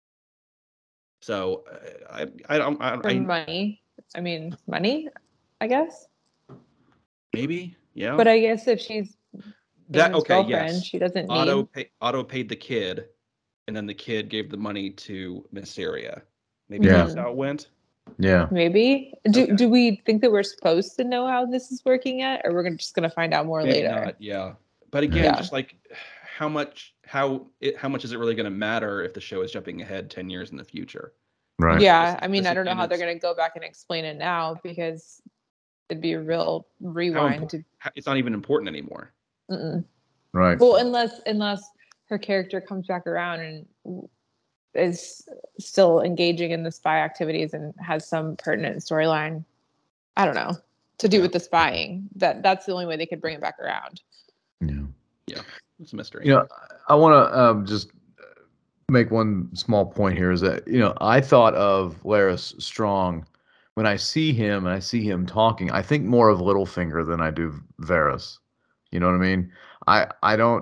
A: So uh, I I don't I,
C: For
A: I
C: money, I mean, money, I guess.
A: maybe yeah.
C: But I guess if she's
A: That
C: Damon's
A: okay,
C: girlfriend,
A: yes.
C: she doesn't
A: Otto
C: need.
A: pay, Otto paid the kid, and then the kid gave the money to Mysaria. Maybe
B: Yeah.
A: that's how it went.
B: Yeah.
C: Maybe. Do
A: Okay.
C: do we think that we're supposed to know how this is working yet, or we're gonna, just gonna find out more
A: Maybe
C: later?
A: not. Yeah, but again,
C: Yeah.
A: just like how much how it how much is it really going to matter if the show is jumping ahead ten years in the future?
B: Right.
C: Yeah,
A: This-
C: I mean,
A: this
C: I don't know
A: again
C: how they're
A: is-
C: gonna go back and explain it now because it'd be a real
A: How
C: rewind.
A: impo- how- it's not even important anymore.
C: To, mm-mm.
B: Right.
C: Well, unless unless her character comes back around and is still engaging in the spy activities and has some pertinent storyline. I don't know, to do
A: Yeah.
C: with the spying. That that's the only way they could bring it back around.
B: Yeah.
A: Yeah, it's a mystery.
B: You know, I want to um, just make one small point here is that, you know, I thought of Laris Strong when I see him and I see him talking, I think more of Littlefinger than I do Varys. You know what I mean? I I don't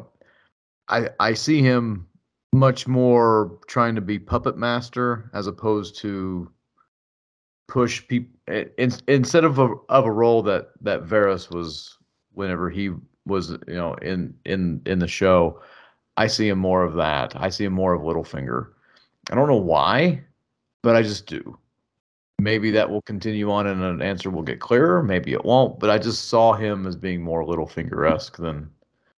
B: I I see him much more trying to be puppet master as opposed to push people in, instead of a of a role that that Varys was whenever he was, you know, in in in the show. I see him more of that. I see him more of Littlefinger. I don't know why, but I just do. Maybe that will continue on and an answer will get clearer. Maybe it won't. But I just saw him as being more Littlefinger-esque than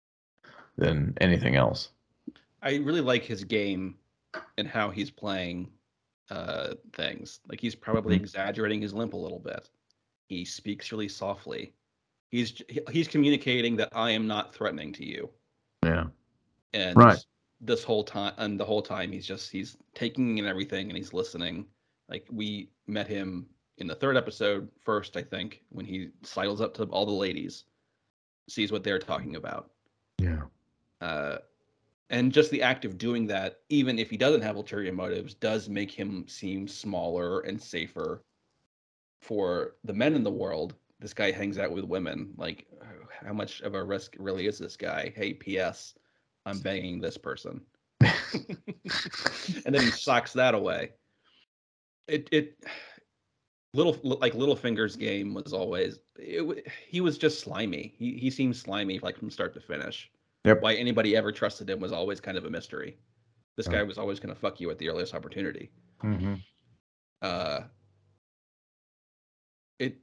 B: than anything else.
A: I really like his game and how he's playing uh, things. Like he's probably
B: Mhm.
A: exaggerating his limp a little bit. He speaks really softly. He's he's communicating that I am not threatening to you.
B: Yeah.
A: And
B: Right.
A: this whole time, and the whole time, he's just he's taking in everything and he's listening. Like we met him in the third episode first, I think, when he sidles up to all the ladies, sees what they're talking about.
B: Yeah.
A: Uh, and just the act of doing that, even if he doesn't have ulterior motives, does make him seem smaller and safer for the men in the world. This guy hangs out with women. Like, how much of a risk really is this guy? Hey, P S. I'm banging this person. And then he socks that away. It it little like Littlefinger's game was always it, he was just slimy. He he seemed slimy like from start to finish.
B: Yep.
A: Why anybody ever trusted him was always kind of a mystery. This
B: Yeah.
A: guy was always going to fuck you at the earliest opportunity.
B: Mm-hmm.
A: Uh, it.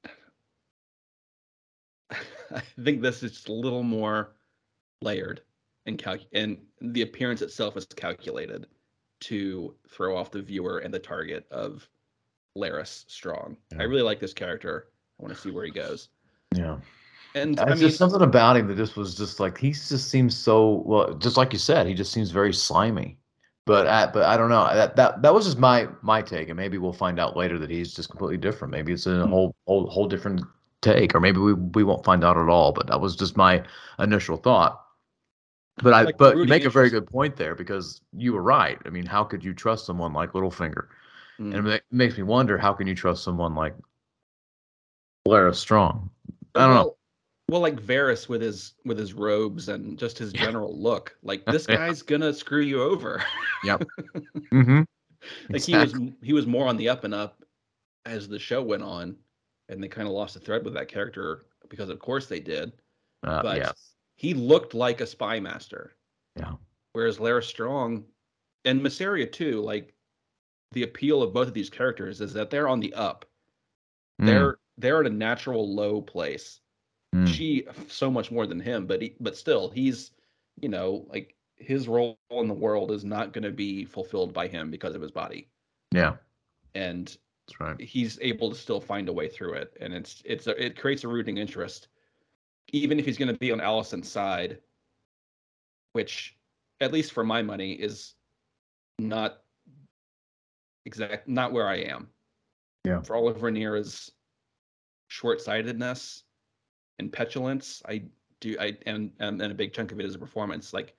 A: I think this is just a little more layered and calc and the appearance itself is calculated to throw off the viewer and the target of Laris Strong.
B: Yeah.
A: I really like this character. I want to see where he goes.
B: Yeah.
A: And
B: It's
A: I mean,
B: just something about him that just was just like he just seems so well, just like you said, he just seems very slimy. But I, but I don't know. That that that was just my my take, and maybe we'll find out later that he's just completely different. Maybe it's a
A: Hmm.
B: whole whole whole different take, or maybe we we won't find out at all. But that was just my initial thought. But I
A: like
B: but you
A: rooting
B: make a very
A: interest.
B: good point there because you were right. I mean, how could you trust someone like Littlefinger?
A: Mm.
B: And it ma- makes me wonder, how can you trust someone like Lara Strong? I don't know.
A: Well, well, like Varys with his with his robes and just his general look. Like this
B: Yeah.
A: guy's gonna screw you over.
B: Yep. Mm-hmm.
A: Like he was he was more on the up and up as the show went on, and they kind of lost the thread with that character because of course they did.
B: Uh,
A: But
B: yes.
A: he looked like a spy master.
B: Yeah.
A: Whereas Lara Strong and Mysaria too, like the appeal of both of these characters is that they're on the up.
B: Mm.
A: They're they're at a natural low place.
B: Mm.
A: she so much more than him, but he, but still, he's, you know, like his role in the world is not going to be fulfilled by him because of his body.
B: Yeah,
A: and
B: that's right.
A: he's able to still find a way through it, and it's it's a, it creates a rooting interest, even if he's going to be on Alicent's side, which, at least for my money, is not exact not where I am.
B: Yeah.
A: For all of Rhaenyra's short-sightedness and petulance, I do I and and, and a big chunk of it is a performance. Like,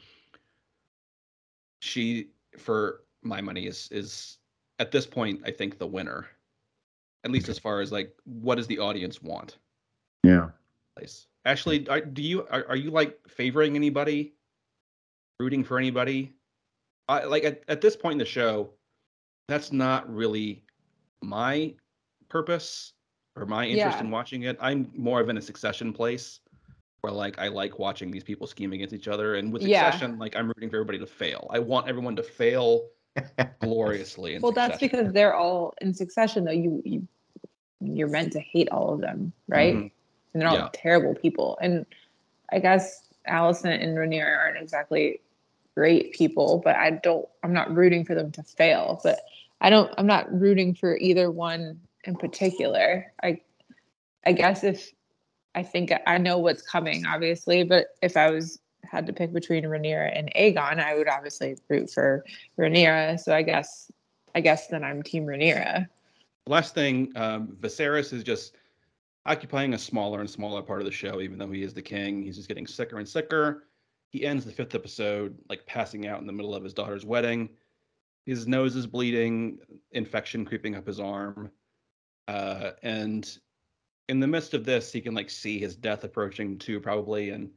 A: she, for my money, is is at this point, I think, the winner, at least as far as like what does the audience want.
B: Yeah.
A: Place. Ashley, are, do you are, are you like favoring anybody, rooting for anybody? I, like at, at this point in the show, that's not really my purpose or my interest
C: Yeah.
A: in watching it. I'm more of in a Succession place where like I like watching these people scheme against each other, and with
C: Yeah.
A: Succession, like I'm rooting for everybody to fail. I want everyone to fail gloriously in
C: Well,
A: Succession.
C: that's because they're all in Succession, though. You, you you're meant to hate all of them, right?
A: Mhm.
C: And they're all
A: Yeah.
C: terrible people. And I guess Alicent and Rhaenyra aren't exactly great people, but I don't. I'm not rooting for them to fail. But I don't. I'm not rooting for either one in particular. I I guess if I think I know what's coming, obviously, but if I was had to pick between Rhaenyra and Aegon, I would obviously root for Rhaenyra. So I guess I guess then I'm Team Rhaenyra.
A: Last thing, um, Viserys is just occupying a smaller and smaller part of the show, even though he is the king. He's just getting sicker and sicker. He ends the fifth episode like passing out in the middle of his daughter's wedding. His nose is bleeding, infection creeping up his arm. Uh, and in the midst of this, he can like see his death approaching too, probably. And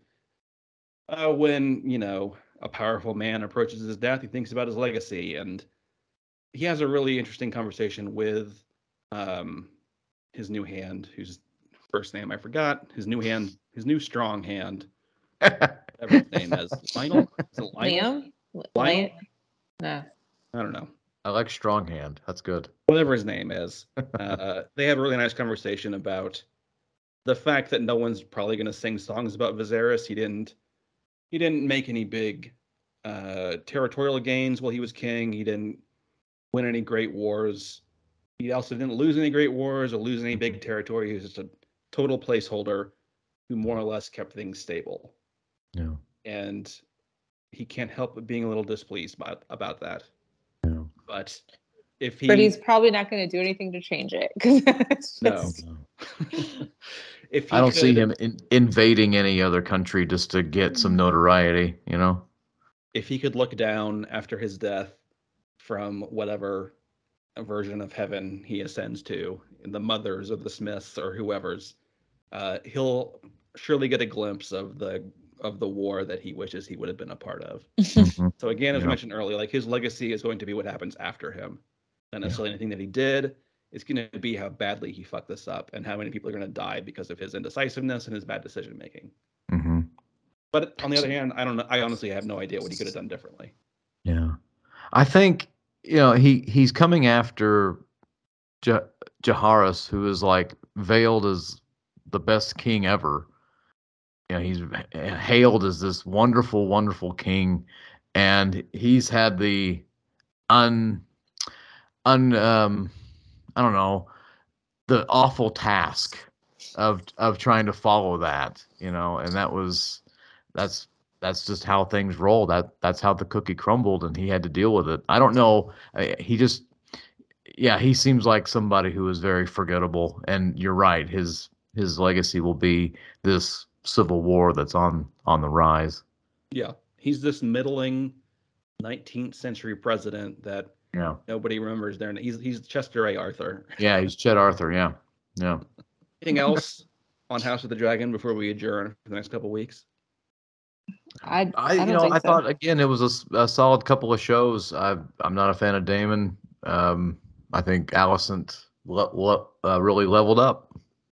A: uh, when, you know, a powerful man approaches his death, he thinks about his legacy. And he has a really interesting conversation with um, his new hand, whose first name I forgot, his new hand, his new strong hand, whatever his name is. Lionel? Is it Lionel?
C: Liam?
A: Lionel?
C: Lion? No.
A: I don't know.
B: I like strong hand. That's good.
A: Whatever his name is. Uh, they have a really nice conversation about the fact that no one's probably going to sing songs about Viserys. He didn't. He didn't make any big uh, territorial gains while he was king. He didn't win any great wars. He also didn't lose any great wars or lose any big territory. He was just a total placeholder who more or less kept things stable.
B: Yeah.
A: And he can't help but being a little displeased about, about that.
B: Yeah.
A: But if he,
C: But he's probably not going to do anything to change it. Because
A: no, if he
B: I don't
A: could,
B: see him in, invading any other country just to get some notoriety, you know?
A: if he could look down after his death from whatever version of heaven he ascends to, the mothers of the Smiths or whoever's, uh, he'll surely get a glimpse of the of the war that he wishes he would have been a part of.
B: Mhm.
A: So again, as
B: Yeah.
A: mentioned earlier, like his legacy is going to be what happens after him, not
B: Yeah.
A: necessarily anything that he did. It's going to be how badly he fucked this up and how many people are going to die because of his indecisiveness and his bad decision making.
B: Mhm.
A: But on the other hand, I don't know. I honestly have no idea what he could have done differently.
B: Yeah. I think, you know, he he's coming after Ja- Jaharis, who is like veiled as the best king ever. You know, he's hailed as this wonderful, wonderful king, and he's had the un, un, um, I don't know, the awful task of of trying to follow that, you know, and that was that's that's just how things roll. That that's how the cookie crumbled, and he had to deal with it. I don't know. I- He just, yeah, he seems like somebody who is very forgettable. And you're right. His his legacy will be this civil war that's on on the rise.
A: Yeah, he's this middling nineteenth century president that
B: Yeah.
A: nobody remembers. There, he's he's Chester A. Arthur.
B: Yeah, he's Chet Arthur. Yeah. Yeah.
A: Anything else on House of the Dragon before we adjourn for the next couple weeks?
C: I,
B: I,
C: I
B: you
C: don't
B: know,
C: think
B: I
C: so.
B: thought again it was a s- a, solid couple of shows. I, I'm not a fan of Damon. Um, I think Alicent le- le- uh, really leveled up.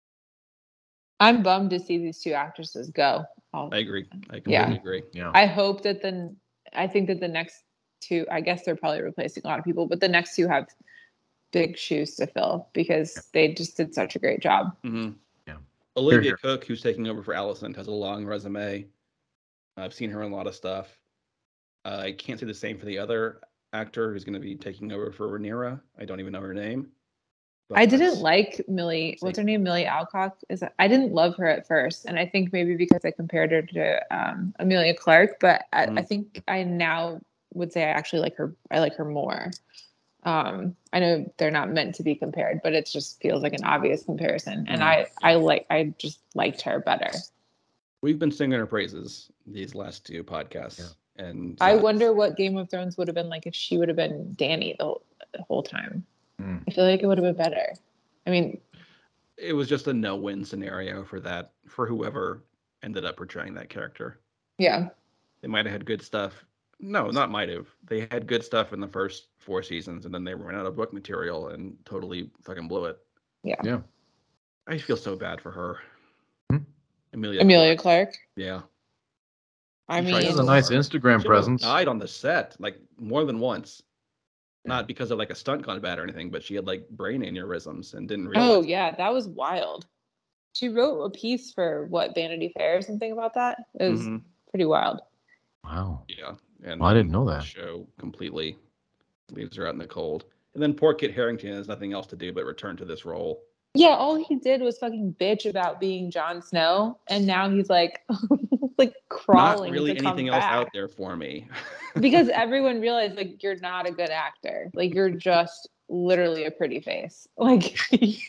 C: I'm bummed to see these two actresses go. I'll-
A: I agree. I completely
C: Yeah.
A: agree.
B: Yeah.
C: I hope that the I think that the next two, I guess they're probably replacing a lot of people, but the next two have big shoes to fill because they just did such a great job.
A: Mm-hmm.
B: Yeah.
A: Olivia
B: here.
A: Cook, who's taking over for Allison, has a long resume. I've seen her in a lot of stuff. Uh, I can't say the same for the other actor who's going to be taking over for Rhaenyra. I don't even know her name.
C: I didn't like Millie. What's
A: Same.
C: her name? Millie Alcock. Is that, I didn't love her at first, and I think maybe because I compared her to um, Amelia Clark. But I,
A: Mhm.
C: I think I now would say I actually like her. I like her more. Um, I know they're not meant to be compared, but it just feels like an obvious comparison. And
A: Mhm.
C: I, I like, I just liked her better.
A: We've been singing her praises these last two podcasts, and
C: I
A: uh,
C: wonder what Game of Thrones would have been like if she would have been Dany the whole, the whole time.
B: Mm.
C: I feel like it would have been better. I mean,
A: it was just a no-win scenario for that for whoever ended up portraying that character.
C: yeah,
A: They might have had good stuff. No, not might have. They had good stuff in the first four seasons, and then they ran out of book material and totally fucking blew it.
C: yeah.
B: Yeah.
A: I feel so bad for her.
B: Hmm?
A: Amelia.
C: Amelia
A: Clark.
C: Clark.
A: Yeah.
C: I
A: She tried
B: She has
C: mean,
B: a nice
A: hard.
B: Instagram
A: She almost
B: presence.
A: died on the set, like more than once.
B: Yeah.
A: Not because of like a stunt gone bad or anything, but she had like brain aneurysms and didn't realize.
C: oh yeah, that was wild. She wrote a piece for what Vanity Fair or something about that. It was
A: Mhm.
C: pretty wild.
B: Wow.
A: Yeah. And
B: Well, I
A: then
B: didn't know
A: the
B: that.
A: show completely leaves her out in the cold. And then poor Kit Harington has nothing else to do but return to this role.
C: Yeah, all he did was fucking bitch about being Jon Snow, and now he's like, like crawling
A: Not really
C: to come
A: anything else
C: back
A: out there for me.
C: because everyone realized like you're not a good actor. Like you're just literally a pretty face. Like,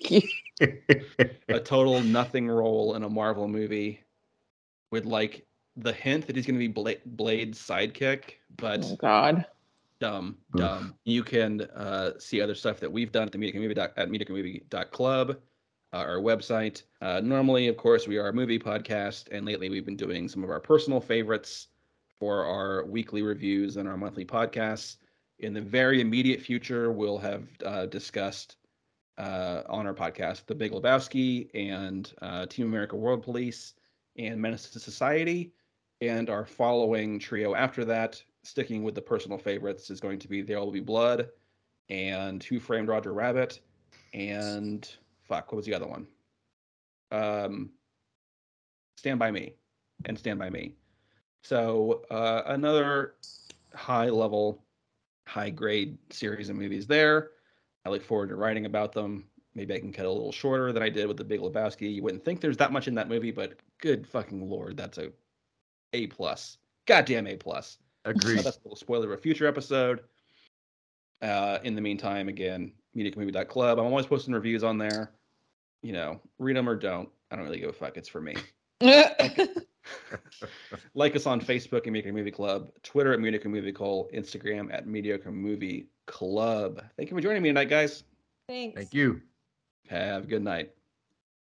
A: a total nothing role in a Marvel movie with like the hint that he's going to be Bla- Blade's sidekick, but
C: oh god.
A: dumb,
B: Oof.
A: dumb. You can uh, see other stuff that we've done at the Media Movie dot, at media movie dot club, uh, our website. Uh, normally, of course, we are a movie podcast, and lately we've been doing some of our personal favorites for our weekly reviews and our monthly podcasts. In the very immediate future, we'll have uh, discussed uh, on our podcast The Big Lebowski and uh, Team America World Police and Menace to Society. And our following trio after that, sticking with the personal favorites, is going to be There Will Be Blood and Who Framed Roger Rabbit and fuck, what was the other one? Um, Stand By Me and Stand By Me. So uh, another high level, high grade series of movies there. I look forward to writing about them. Maybe I can cut a little shorter than I did with The Big Lebowski. You wouldn't think there's that much in that movie, but good fucking lord, that's a A plus. Goddamn A plus.
B: Agreed.
A: Uh, that's a little spoiler of a future episode. Uh, in the meantime, again, media movie dot club. I'm always posting reviews on there. You know, read them or don't. I don't really give a fuck. It's for me. Like, like us on Facebook at Mediocre Movie Club, Twitter at Mediocre Movie Call, Instagram at Mediocre Movie Club. Thank you for joining me tonight, guys.
C: Thanks.
B: Thank you.
A: Have a good night.